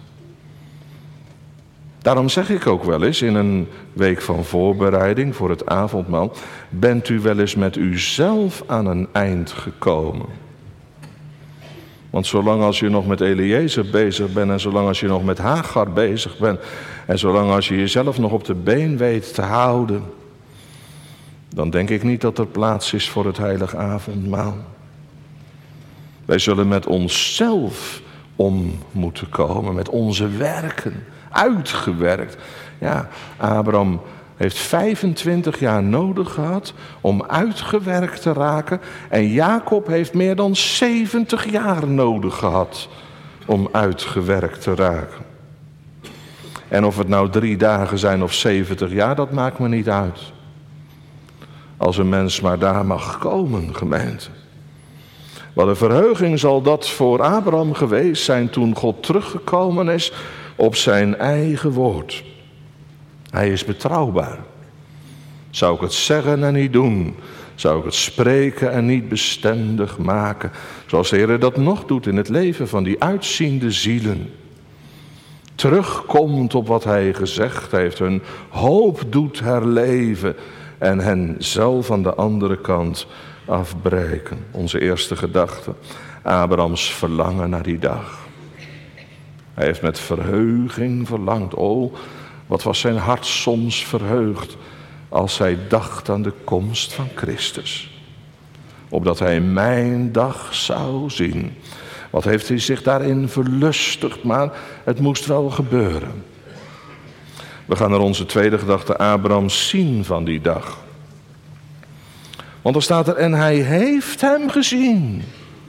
Daarom zeg ik ook wel eens in een week van voorbereiding voor het avondmaal: bent u wel eens met uzelf aan een eind gekomen? Want zolang als je nog met Eliezer bezig bent en zolang als je nog met Hagar bezig bent en zolang als je jezelf nog op de been weet te houden, dan denk ik niet dat er plaats is voor het heilige avondmaal. Wij zullen met onszelf om moeten komen, met onze werken, uitgewerkt. Ja, Abraham heeft 25 jaar nodig gehad om uitgewerkt te raken. En Jacob heeft meer dan 70 jaar nodig gehad om uitgewerkt te raken. En of het nou 3 dagen zijn of 70 jaar, dat maakt me niet uit. Als een mens maar daar mag komen, gemeente. Wat een verheuging zal dat voor Abraham geweest zijn toen God teruggekomen is op zijn eigen woord. Hij is betrouwbaar. Zou ik het zeggen en niet doen? Zou ik het spreken en niet bestendig maken? Zoals de Heer dat nog doet in het leven van die uitziende zielen. Terugkomt op wat hij gezegd heeft. Hun hoop doet herleven. En hen zelf aan de andere kant afbreken. Onze eerste gedachte. Abrahams verlangen naar die dag. Hij heeft met verheuging verlangd. Oh, wat was zijn hart soms verheugd als hij dacht aan de komst van Christus. Opdat hij mijn dag zou zien. Wat heeft hij zich daarin verlustigd, maar het moest wel gebeuren. We gaan naar onze tweede gedachte, Abraham zien van die dag. Want er staat er, en hij heeft hem gezien.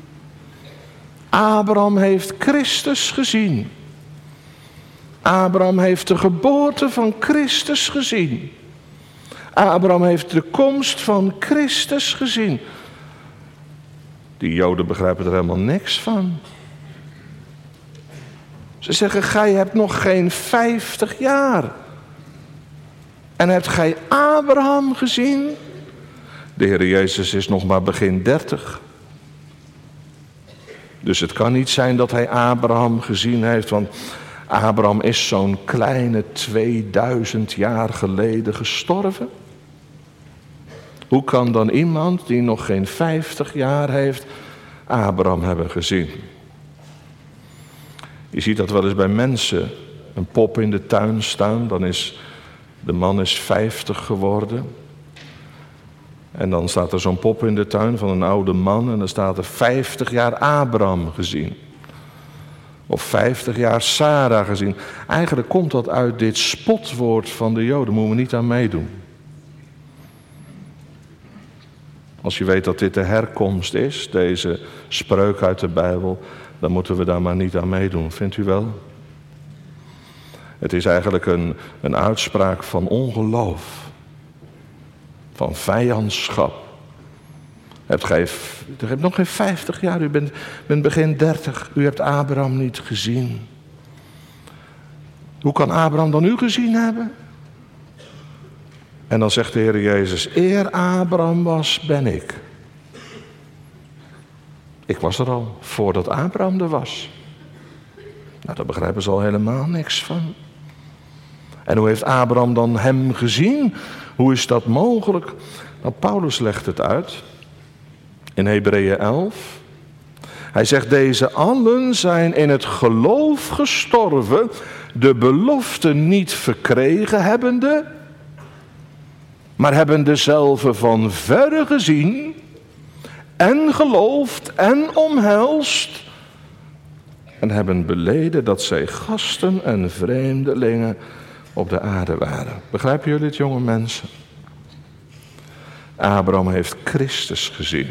Abraham heeft Christus gezien. Abraham heeft de geboorte van Christus gezien. Abraham heeft de komst van Christus gezien. Die Joden begrijpen er helemaal niks van. Ze zeggen, gij hebt nog geen 50 jaar. En hebt gij Abraham gezien? De Heer Jezus is nog maar begin 30. Dus het kan niet zijn dat hij Abraham gezien heeft, want Abraham is zo'n kleine 2000 jaar geleden gestorven. Hoe kan dan iemand die nog geen 50 jaar heeft Abraham hebben gezien? Je ziet dat wel eens bij mensen, een pop in de tuin staan, dan is De man is 50 geworden. En dan staat er zo'n pop in de tuin van een oude man. En dan staat er 50 jaar Abraham gezien. Of 50 jaar Sarah gezien. Eigenlijk komt dat uit dit spotwoord van de Joden. Daar moeten we niet aan meedoen. Als je weet dat dit de herkomst is, deze spreuk uit de Bijbel, dan moeten we daar maar niet aan meedoen. Vindt u wel? Het is eigenlijk een uitspraak van ongeloof. Van vijandschap. U hebt nog geen 50 jaar, u bent begin 30. U hebt Abraham niet gezien. Hoe kan Abraham dan u gezien hebben? En dan zegt de Heer Jezus, eer Abraham was, ben ik. Ik was er al, voordat Abraham er was. Nou, daar begrijpen ze al helemaal niks van. En hoe heeft Abraham dan hem gezien? Hoe is dat mogelijk? Nou, Paulus legt het uit in Hebreeën 11. Hij zegt, deze allen zijn in het geloof gestorven, de belofte niet verkregen hebbende, maar hebben dezelfde van verre gezien en geloofd en omhelst en hebben beleden dat zij gasten en vreemdelingen op de aarde waren. Begrijpen jullie het, jonge mensen? Abraham heeft Christus gezien.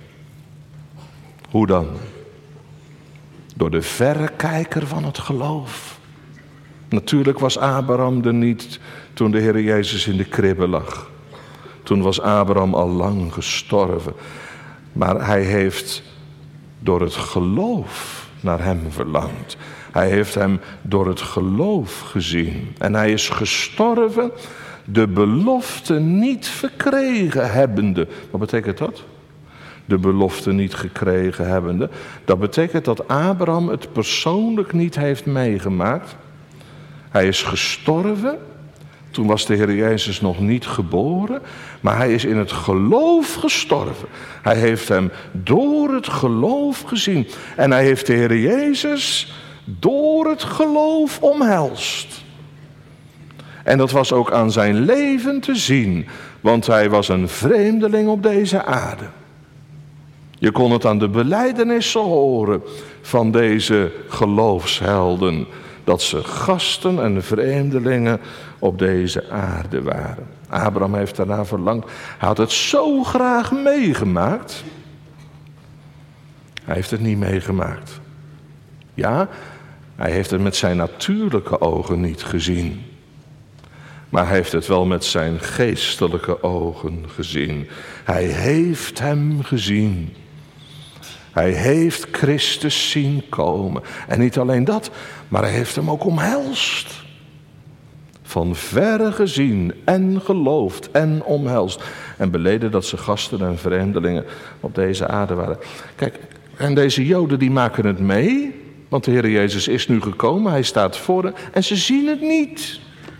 Hoe dan? Door de verrekijker van het geloof. Natuurlijk was Abraham er niet toen de Heer Jezus in de kribbe lag. Toen was Abraham al lang gestorven. Maar hij heeft door het geloof naar hem verlangd. Hij heeft hem door het geloof gezien. En hij is gestorven, de belofte niet verkregen hebbende. Wat betekent dat? De belofte niet gekregen hebbende. Dat betekent dat Abraham het persoonlijk niet heeft meegemaakt. Hij is gestorven. Toen was de Heer Jezus nog niet geboren. Maar hij is in het geloof gestorven. Hij heeft hem door het geloof gezien. En hij heeft de Heer Jezus door het geloof omhelst. En dat was ook aan zijn leven te zien. Want hij was een vreemdeling op deze aarde. Je kon het aan de belijdenissen horen van deze geloofshelden. Dat ze gasten en vreemdelingen op deze aarde waren. Abraham heeft daarna verlangd. Hij had het zo graag meegemaakt. Hij heeft het niet meegemaakt. Ja, hij heeft het met zijn natuurlijke ogen niet gezien. Maar hij heeft het wel met zijn geestelijke ogen gezien. Hij heeft hem gezien. Hij heeft Christus zien komen. En niet alleen dat, maar hij heeft hem ook omhelst. Van verre gezien en geloofd en omhelst. En beleden dat ze gasten en vreemdelingen op deze aarde waren. Kijk, en deze Joden die maken het mee. Want de Heer Jezus is nu gekomen, hij staat voor hen. En ze zien het niet.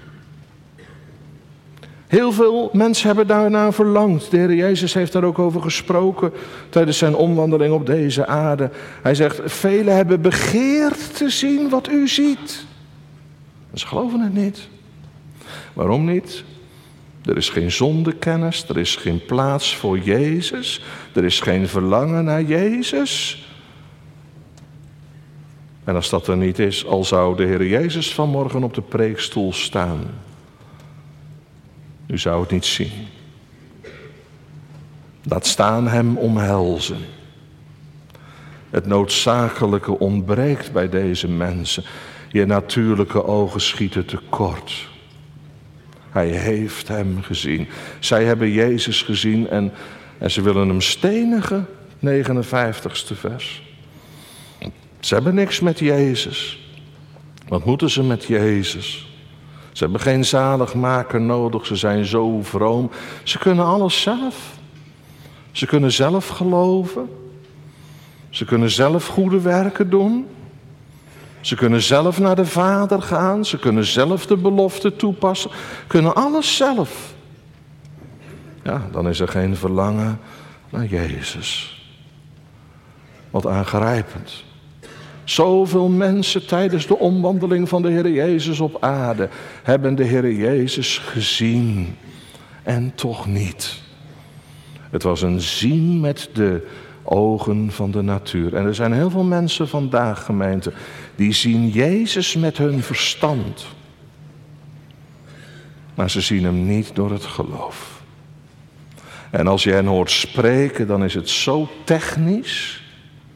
Heel veel mensen hebben daarnaar verlangd. De Heer Jezus heeft daar ook over gesproken tijdens zijn omwandeling op deze aarde. Hij zegt, velen hebben begeerd te zien wat u ziet. En ze geloven het niet. Waarom niet? Er is geen zondekennis, er is geen plaats voor Jezus. Er is geen verlangen naar Jezus. En als dat er niet is, al zou de Heer Jezus vanmorgen op de preekstoel staan. U zou het niet zien. Laat staan hem omhelzen. Het noodzakelijke ontbreekt bij deze mensen. Je natuurlijke ogen schieten tekort. Hij heeft hem gezien. Zij hebben Jezus gezien en ze willen hem stenigen. 59ste vers. Ze hebben niks met Jezus. Wat moeten ze met Jezus? Ze hebben geen zaligmaker nodig, ze zijn zo vroom. Ze kunnen alles zelf. Ze kunnen zelf geloven. Ze kunnen zelf goede werken doen. Ze kunnen zelf naar de Vader gaan. Ze kunnen zelf de belofte toepassen. Kunnen alles zelf. Ja, dan is er geen verlangen naar Jezus. Wat aangrijpend. Zoveel mensen tijdens de omwandeling van de Heer Jezus op aarde hebben de Heer Jezus gezien en toch niet. Het was een zien met de ogen van de natuur. En er zijn heel veel mensen vandaag, gemeente, die zien Jezus met hun verstand. Maar ze zien hem niet door het geloof. En als je hen hoort spreken, dan is het zo technisch.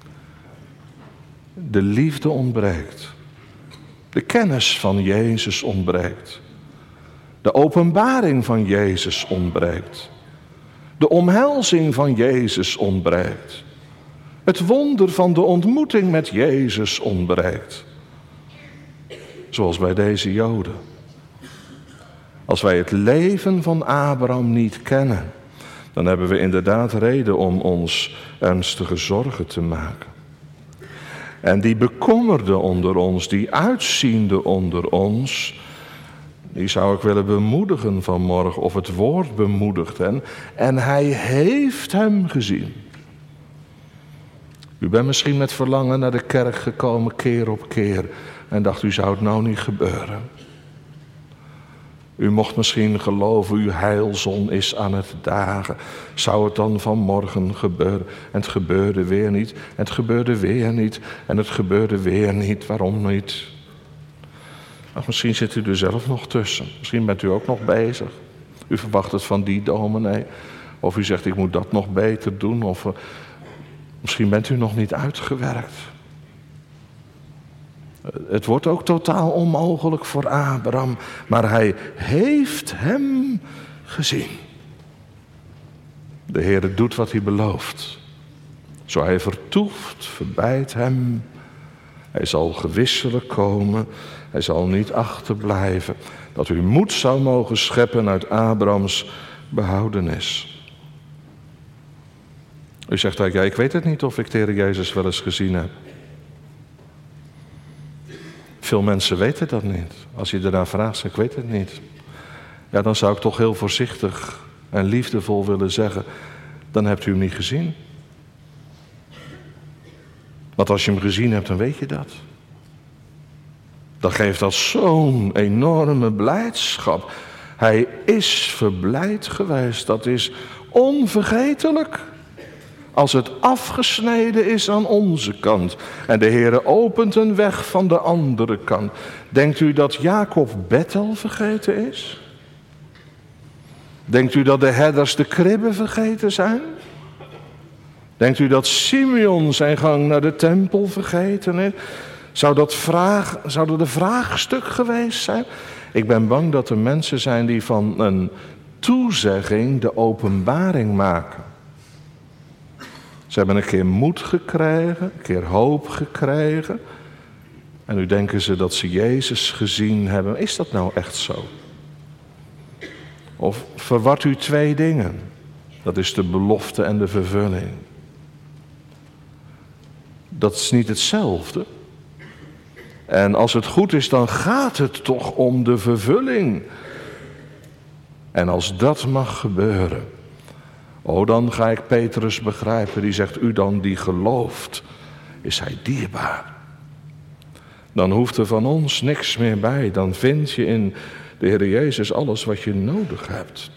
De liefde ontbreekt. De kennis van Jezus ontbreekt. De openbaring van Jezus ontbreekt. De omhelzing van Jezus ontbreekt. Het wonder van de ontmoeting met Jezus ontbreekt. Zoals bij deze Joden. Als wij het leven van Abraham niet kennen, dan hebben we inderdaad reden om ons ernstige zorgen te maken. En die bekommerden onder ons, die uitziende onder ons, die zou ik willen bemoedigen vanmorgen, of het woord bemoedigt hen. En hij heeft hem gezien. U bent misschien met verlangen naar de kerk gekomen keer op keer en dacht, u zou het nou niet gebeuren. U mocht misschien geloven, uw heilzon is aan het dagen. Zou het dan vanmorgen gebeuren? En het gebeurde weer niet. En het gebeurde weer niet. En het gebeurde weer niet. Waarom niet? Ach, misschien zit u er zelf nog tussen. Misschien bent u ook nog bezig. U verwacht het van die dominee. Of u zegt, ik moet dat nog beter doen. Of misschien bent u nog niet uitgewerkt. Het wordt ook totaal onmogelijk voor Abraham. Maar hij heeft hem gezien. De Heere doet wat hij belooft. Zo hij vertoeft, verbijt hem. Hij zal gewisselijk komen. Hij zal niet achterblijven. Dat u moed zou mogen scheppen uit Abrahams behoudenis. U zegt, ja, ik weet het niet of ik de Heer Jezus wel eens gezien heb. Veel mensen weten dat niet. Als je ernaar vraagt, ik weet het niet. Ja, dan zou ik toch heel voorzichtig en liefdevol willen zeggen, dan hebt u hem niet gezien. Want als je hem gezien hebt, dan weet je dat. Dan geeft dat zo'n enorme blijdschap. Hij is verblijd geweest. Dat is onvergetelijk. Als het afgesneden is aan onze kant. En de Heere opent een weg van de andere kant. Denkt u dat Jacob Bethel vergeten is? Denkt u dat de herders de kribben vergeten zijn? Denkt u dat Simeon zijn gang naar de tempel vergeten is? Zou dat een vraagstuk geweest zijn? Ik ben bang dat er mensen zijn die van een toezegging de openbaring maken. Ze hebben een keer moed gekregen, een keer hoop gekregen. En nu denken ze dat ze Jezus gezien hebben. Is dat nou echt zo? Of verwart u twee dingen? Dat is de belofte en de vervulling. Dat is niet hetzelfde. En als het goed is, dan gaat het toch om de vervulling. En als dat mag gebeuren, dan ga ik Petrus begrijpen. Die zegt, u dan die gelooft, is hij dierbaar. Dan hoeft er van ons niks meer bij. Dan vind je in de Heer Jezus alles wat je nodig hebt.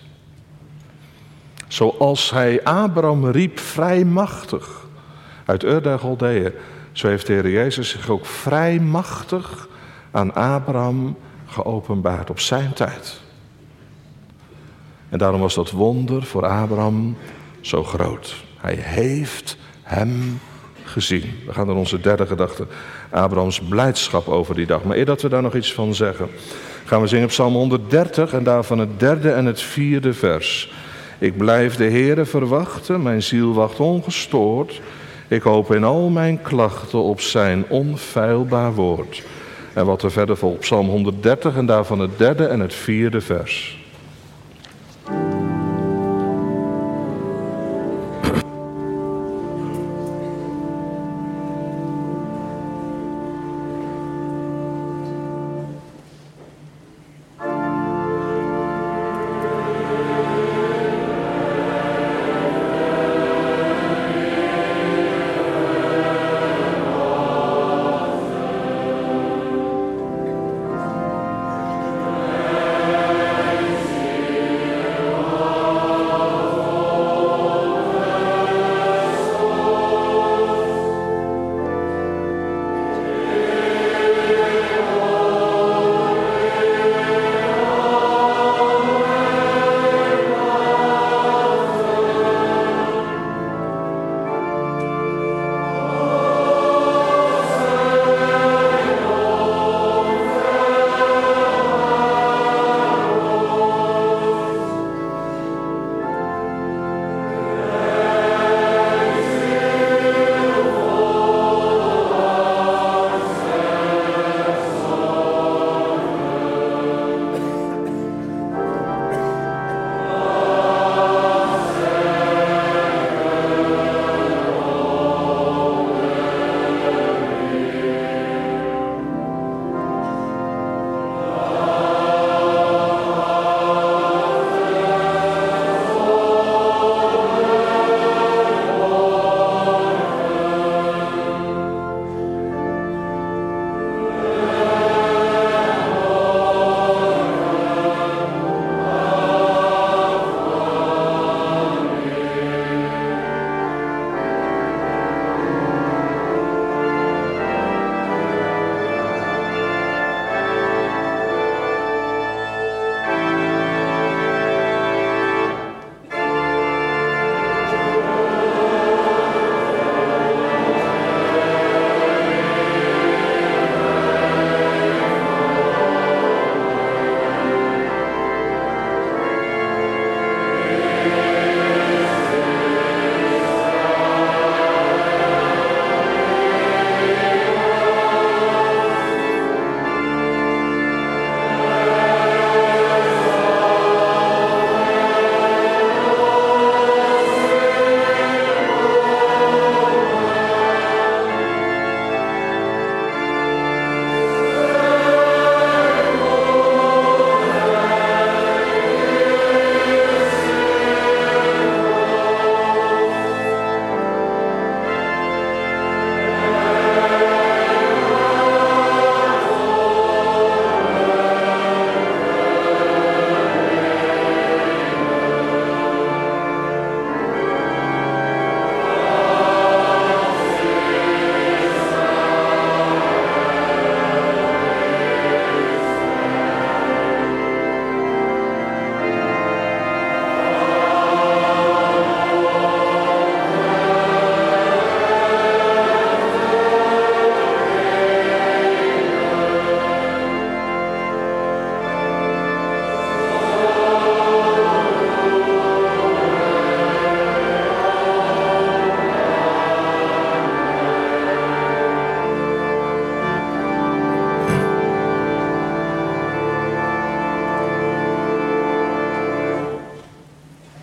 Zoals hij Abraham riep vrijmachtig uit Ur der Galdeeën, zo heeft de Heer Jezus zich ook vrijmachtig aan Abraham geopenbaard op zijn tijd. En daarom was dat wonder voor Abraham zo groot. Hij heeft hem gezien. We gaan naar onze derde gedachte. Abrahams blijdschap over die dag. Maar eer dat we daar nog iets van zeggen, gaan we zingen op Psalm 130 en daarvan het derde en het vierde vers. Ik blijf de Heere verwachten, mijn ziel wacht ongestoord. Ik hoop in al mijn klachten op zijn onfeilbaar woord. En wat er verder volgt, Psalm 130 en daarvan het derde en het vierde vers.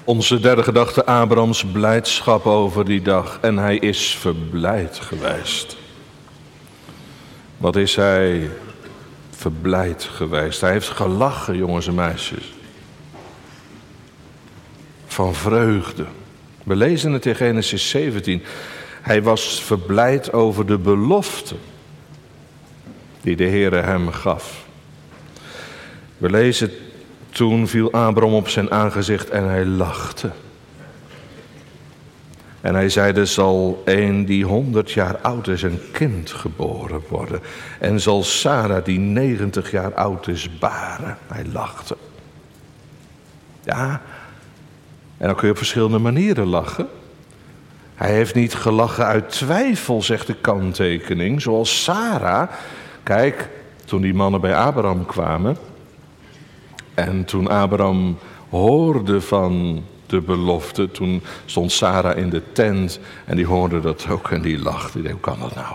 Onze derde gedachte, Abrahams blijdschap over die dag. En hij is verblijd geweest. Wat is hij verblijd geweest? Hij heeft gelachen, jongens en meisjes. Van vreugde. We lezen het in Genesis 17. Hij was verblijd over de belofte die de Heere hem gaf. We lezen, toen viel Abraham op zijn aangezicht en hij lachte. En hij zei, er zal een die 100 jaar oud is, een kind geboren worden. En zal Sarah die 90 jaar oud is baren. Hij lachte. Ja, en dan kun je op verschillende manieren lachen. Hij heeft niet gelachen uit twijfel, zegt de kanttekening, zoals Sarah. Kijk, toen die mannen bij Abraham kwamen en toen Abraham hoorde van de belofte, toen stond Sarah in de tent en die hoorde dat ook en die lachte. Die dacht, hoe kan dat nou?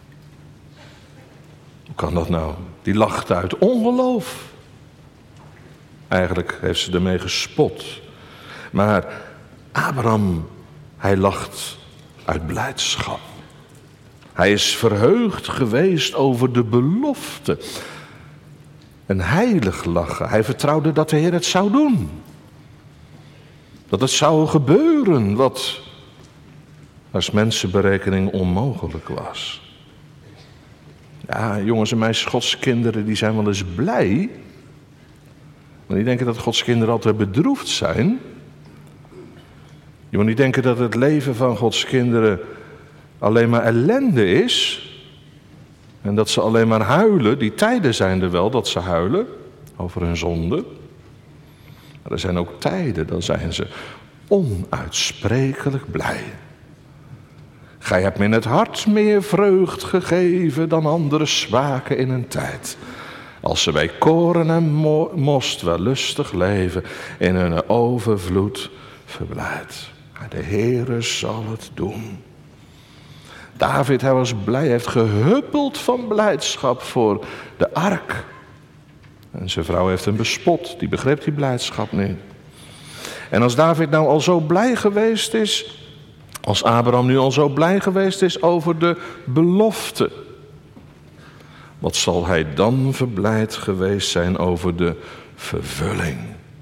Hoe kan dat nou? Die lachte uit ongeloof. Eigenlijk heeft ze ermee gespot. Maar Abraham, hij lacht uit blijdschap. Hij is verheugd geweest over de belofte. Een heilig lachen. Hij vertrouwde dat de Heer het zou doen. Dat het zou gebeuren wat als mensenberekening onmogelijk was. Ja, jongens en meisjes, Gods kinderen die zijn wel eens blij. Maar die denken dat Gods kinderen altijd bedroefd zijn. Je moet niet denken dat het leven van Gods kinderen alleen maar ellende is. En dat ze alleen maar huilen. Die tijden zijn er wel dat ze huilen over hun zonde. Maar er zijn ook tijden, dan zijn ze onuitsprekelijk blij. Gij hebt me in het hart meer vreugd gegeven dan andere zwaken in een tijd. Als ze bij koren en most wel lustig leven, in hun overvloed verblijd. De Heere zal het doen. David, hij was blij, hij heeft gehuppeld van blijdschap voor de ark. En zijn vrouw heeft hem bespot, die begreep die blijdschap niet. En als David nou al zo blij geweest is, als Abraham nu al zo blij geweest is over de belofte, wat zal hij dan verblijd geweest zijn over de vervulling?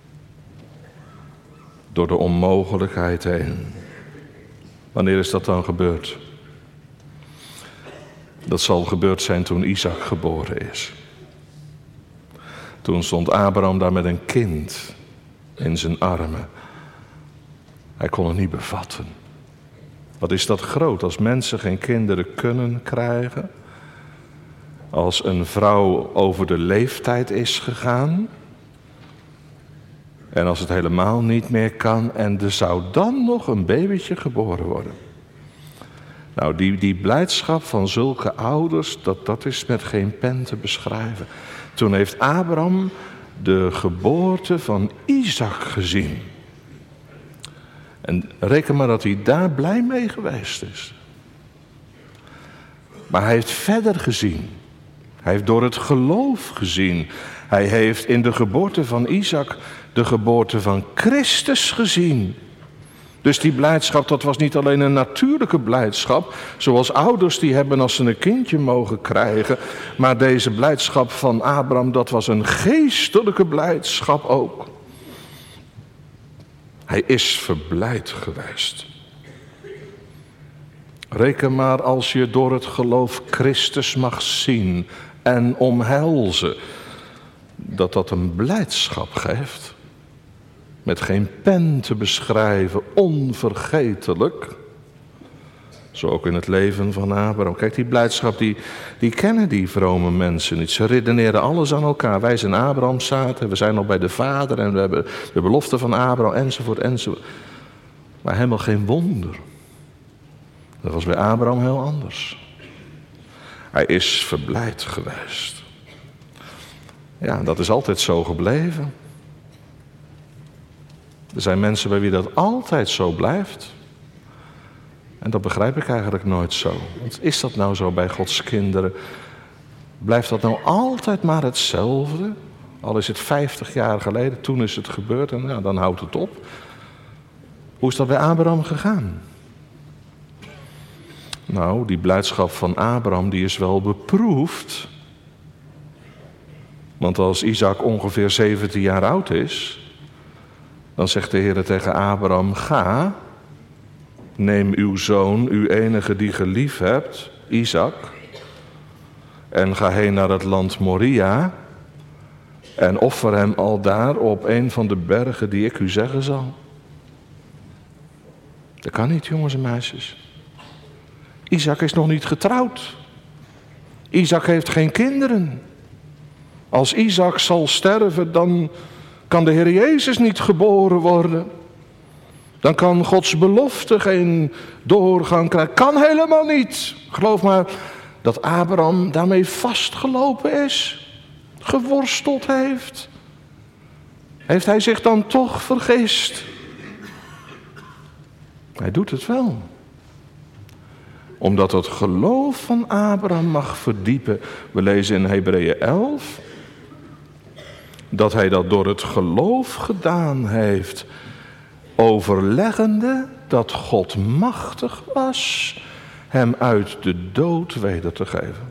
Door de onmogelijkheid heen. Wanneer is dat dan gebeurd? Dat zal gebeurd zijn toen Isaac geboren is. Toen stond Abraham daar met een kind in zijn armen. Hij kon het niet bevatten. Wat is dat groot als mensen geen kinderen kunnen krijgen? Als een vrouw over de leeftijd is gegaan. En als het helemaal niet meer kan en er zou dan nog een babytje geboren worden. Nou, die blijdschap van zulke ouders, dat is met geen pen te beschrijven. Toen heeft Abraham de geboorte van Isaac gezien. En reken maar dat hij daar blij mee geweest is. Maar hij heeft verder gezien. Hij heeft door het geloof gezien. Hij heeft in de geboorte van Isaac de geboorte van Christus gezien. Dus die blijdschap, dat was niet alleen een natuurlijke blijdschap, zoals ouders die hebben als ze een kindje mogen krijgen. Maar deze blijdschap van Abraham, dat was een geestelijke blijdschap ook. Hij is verblijd geweest. Reken maar als je door het geloof Christus mag zien en omhelzen, dat een blijdschap geeft. Met geen pen te beschrijven, onvergetelijk. Zo ook in het leven van Abraham. Kijk, die blijdschap, die kennen die vrome mensen niet. Ze redeneren alles aan elkaar. Wij zijn Abraham's zaad, we zijn nog bij de vader en we hebben de belofte van Abraham, enzovoort, enzovoort. Maar helemaal geen wonder. Dat was bij Abraham heel anders. Hij is verblijd geweest. Ja, dat is altijd zo gebleven. Er zijn mensen bij wie dat altijd zo blijft. En dat begrijp ik eigenlijk nooit zo. Want is dat nou zo bij Gods kinderen? Blijft dat nou altijd maar hetzelfde? Al is het 50 jaar geleden, toen is het gebeurd en ja, dan houdt het op. Hoe is dat bij Abraham gegaan? Nou, die blijdschap van Abraham die is wel beproefd. Want als Isaac ongeveer 17 jaar oud is, dan zegt de Heer tegen Abraham: ga, neem uw zoon, uw enige die ge lief hebt, Isaac, en ga heen naar het land Moria en offer hem aldaar op een van de bergen die ik u zeggen zal. Dat kan niet, jongens en meisjes. Isaac is nog niet getrouwd. Isaac heeft geen kinderen. Als Isaac zal sterven, dan kan de Heer Jezus niet geboren worden. Dan kan Gods belofte geen doorgang krijgen. Kan helemaal niet. Geloof maar dat Abraham daarmee vastgelopen is. Geworsteld heeft. Heeft hij zich dan toch vergist? Hij doet het wel. Omdat het geloof van Abraham mag verdiepen. We lezen in Hebreeën 11. Dat hij dat door het geloof gedaan heeft. Overleggende dat God machtig was hem uit de dood weder te geven.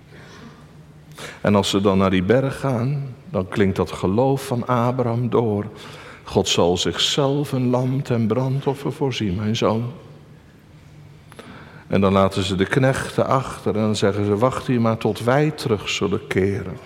En als ze dan naar die berg gaan, dan klinkt dat geloof van Abraham door. God zal zichzelf een lam ten brandoffer voorzien, mijn zoon. En dan laten ze de knechten achter en dan zeggen ze: wacht hier maar tot wij terug zullen keren.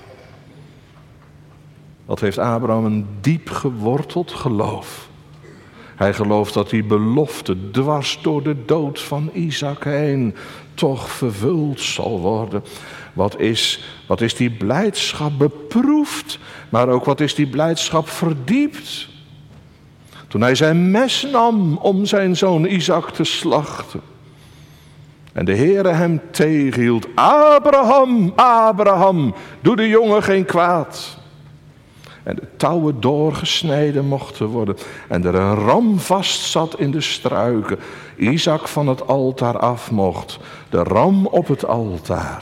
Wat heeft Abraham een diep geworteld geloof. Hij gelooft dat die belofte dwars door de dood van Isaac heen toch vervuld zal worden. Wat is die blijdschap beproefd, maar ook wat is die blijdschap verdiept. Toen hij zijn mes nam om zijn zoon Isaac te slachten. En de Heere hem tegenhield. Abraham, Abraham, doe de jongen geen kwaad. En de touwen doorgesneden mochten worden. En er een ram vast zat in de struiken. Isaac van het altaar af mocht. De ram op het altaar.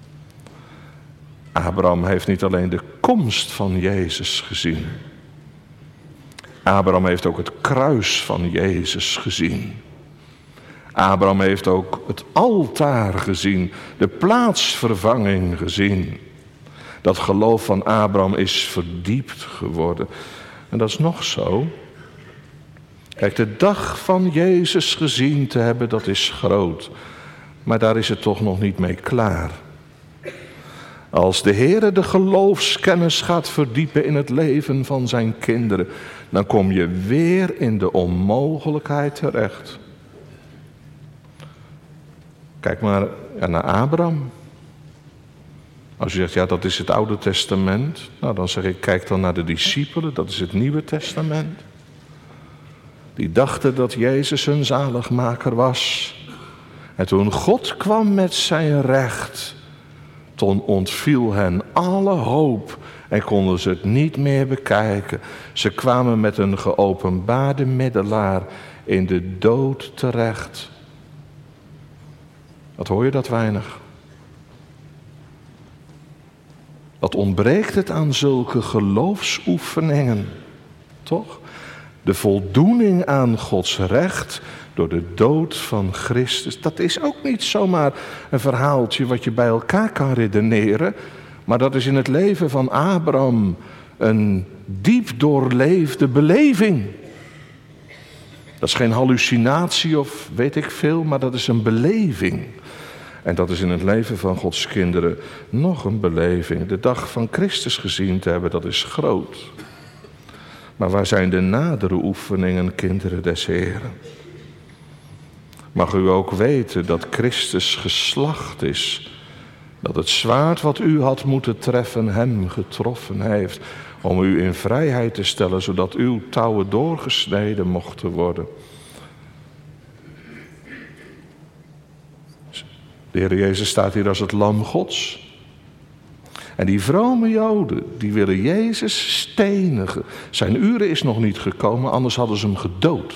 Abraham heeft niet alleen de komst van Jezus gezien. Abraham heeft ook het kruis van Jezus gezien. Abraham heeft ook het altaar gezien. De plaatsvervanging gezien. Dat geloof van Abraham is verdiept geworden. En dat is nog zo. Kijk, de dag van Jezus gezien te hebben, dat is groot. Maar daar is het toch nog niet mee klaar. Als de Heere de geloofskennis gaat verdiepen in het leven van zijn kinderen, dan kom je weer in de onmogelijkheid terecht. Kijk maar naar Abraham. Als u zegt, ja, dat is het Oude Testament. Nou, dan zeg ik, kijk dan naar de discipelen. Dat is het Nieuwe Testament. Die dachten dat Jezus hun zaligmaker was. En toen God kwam met zijn recht, toen ontviel hen alle hoop en konden ze het niet meer bekijken. Ze kwamen met een geopenbaarde middelaar in de dood terecht. Wat hoor je dat weinig? Wat ontbreekt het aan zulke geloofsoefeningen, toch? De voldoening aan Gods recht door de dood van Christus. Dat is ook niet zomaar een verhaaltje wat je bij elkaar kan redeneren. Maar dat is in het leven van Abraham een diep doorleefde beleving. Dat is geen hallucinatie of weet ik veel, maar dat is een beleving. En dat is in het leven van Gods kinderen nog een beleving. De dag van Christus gezien te hebben, dat is groot. Maar waar zijn de nadere oefeningen, kinderen des Heren? Mag u ook weten dat Christus geslacht is. Dat het zwaard wat u had moeten treffen hem getroffen heeft. Om u in vrijheid te stellen, zodat uw touwen doorgesneden mochten worden. De Heer Jezus staat hier als het lam Gods. En die vrome Joden, die willen Jezus stenigen. Zijn uren is nog niet gekomen, anders hadden ze hem gedood.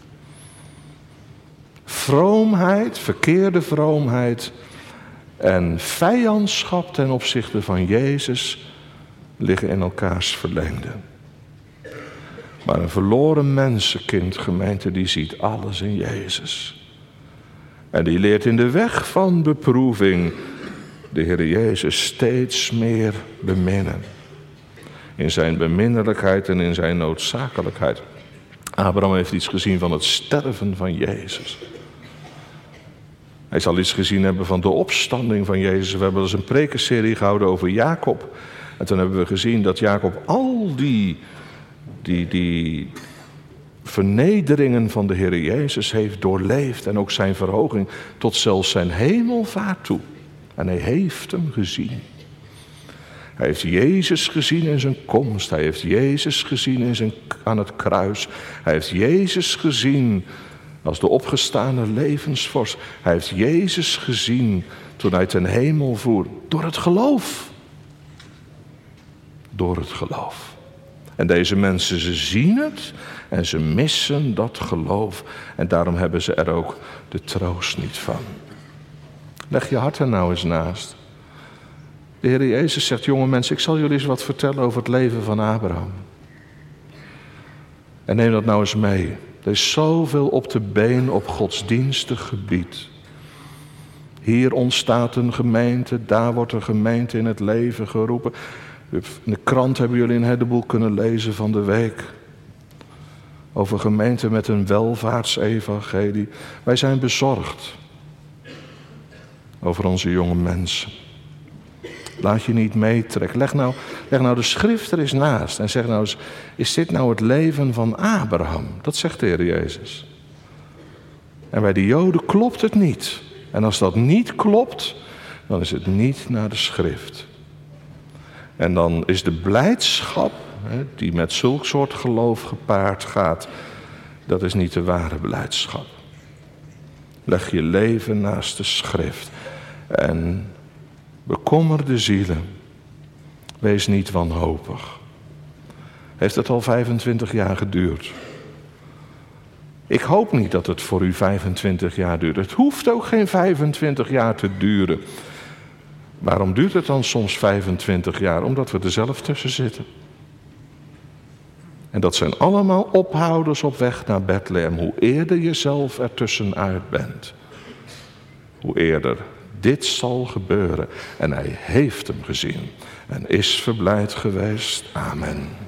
Vroomheid, verkeerde vroomheid en vijandschap ten opzichte van Jezus liggen in elkaars verlengde. Maar een verloren mensenkind, gemeente, die ziet alles in Jezus. En die leert in de weg van beproeving de Heer Jezus steeds meer beminnen. In zijn beminnelijkheid en in zijn noodzakelijkheid. Abraham heeft iets gezien van het sterven van Jezus. Hij zal iets gezien hebben van de opstanding van Jezus. We hebben wel eens een prekenserie gehouden over Jacob. En toen hebben we gezien dat Jacob al die vernederingen van de Heer Jezus heeft doorleefd. En ook zijn verhoging tot zelfs zijn hemelvaart toe. En hij heeft hem gezien. Hij heeft Jezus gezien in zijn komst. Hij heeft Jezus gezien aan het kruis. Hij heeft Jezus gezien als de opgestane levensvorst. Hij heeft Jezus gezien toen hij ten hemel voer. Door het geloof. Door het geloof. En deze mensen, ze zien het en ze missen dat geloof. En daarom hebben ze er ook de troost niet van. Leg je hart er nou eens naast. De Heer Jezus zegt, jonge mensen, ik zal jullie eens wat vertellen over het leven van Abraham. En neem dat nou eens mee. Er is zoveel op de been op godsdienstig gebied. Hier ontstaat een gemeente, daar wordt een gemeente in het leven geroepen. In de krant hebben jullie een heleboel kunnen lezen van de week. Over gemeenten met een welvaartsevangelie. Wij zijn bezorgd over onze jonge mensen. Laat je niet meetrekken. Leg nou de schrift er eens naast en zeg nou eens, is dit nou het leven van Abraham? Dat zegt de Heer Jezus. En bij de Joden klopt het niet. En als dat niet klopt, dan is het niet naar de schrift. En dan is de blijdschap, die met zulk soort geloof gepaard gaat, dat is niet de ware blijdschap. Leg je leven naast de schrift. En bekommer de zielen. Wees niet wanhopig. Heeft het al 25 jaar geduurd? Ik hoop niet dat het voor u 25 jaar duurt. Het hoeft ook geen 25 jaar te duren. Waarom duurt het dan soms 25 jaar? Omdat we er zelf tussen zitten. En dat zijn allemaal ophouders op weg naar Bethlehem. Hoe eerder je zelf ertussenuit bent, hoe eerder dit zal gebeuren. En hij heeft hem gezien en is verblijd geweest. Amen.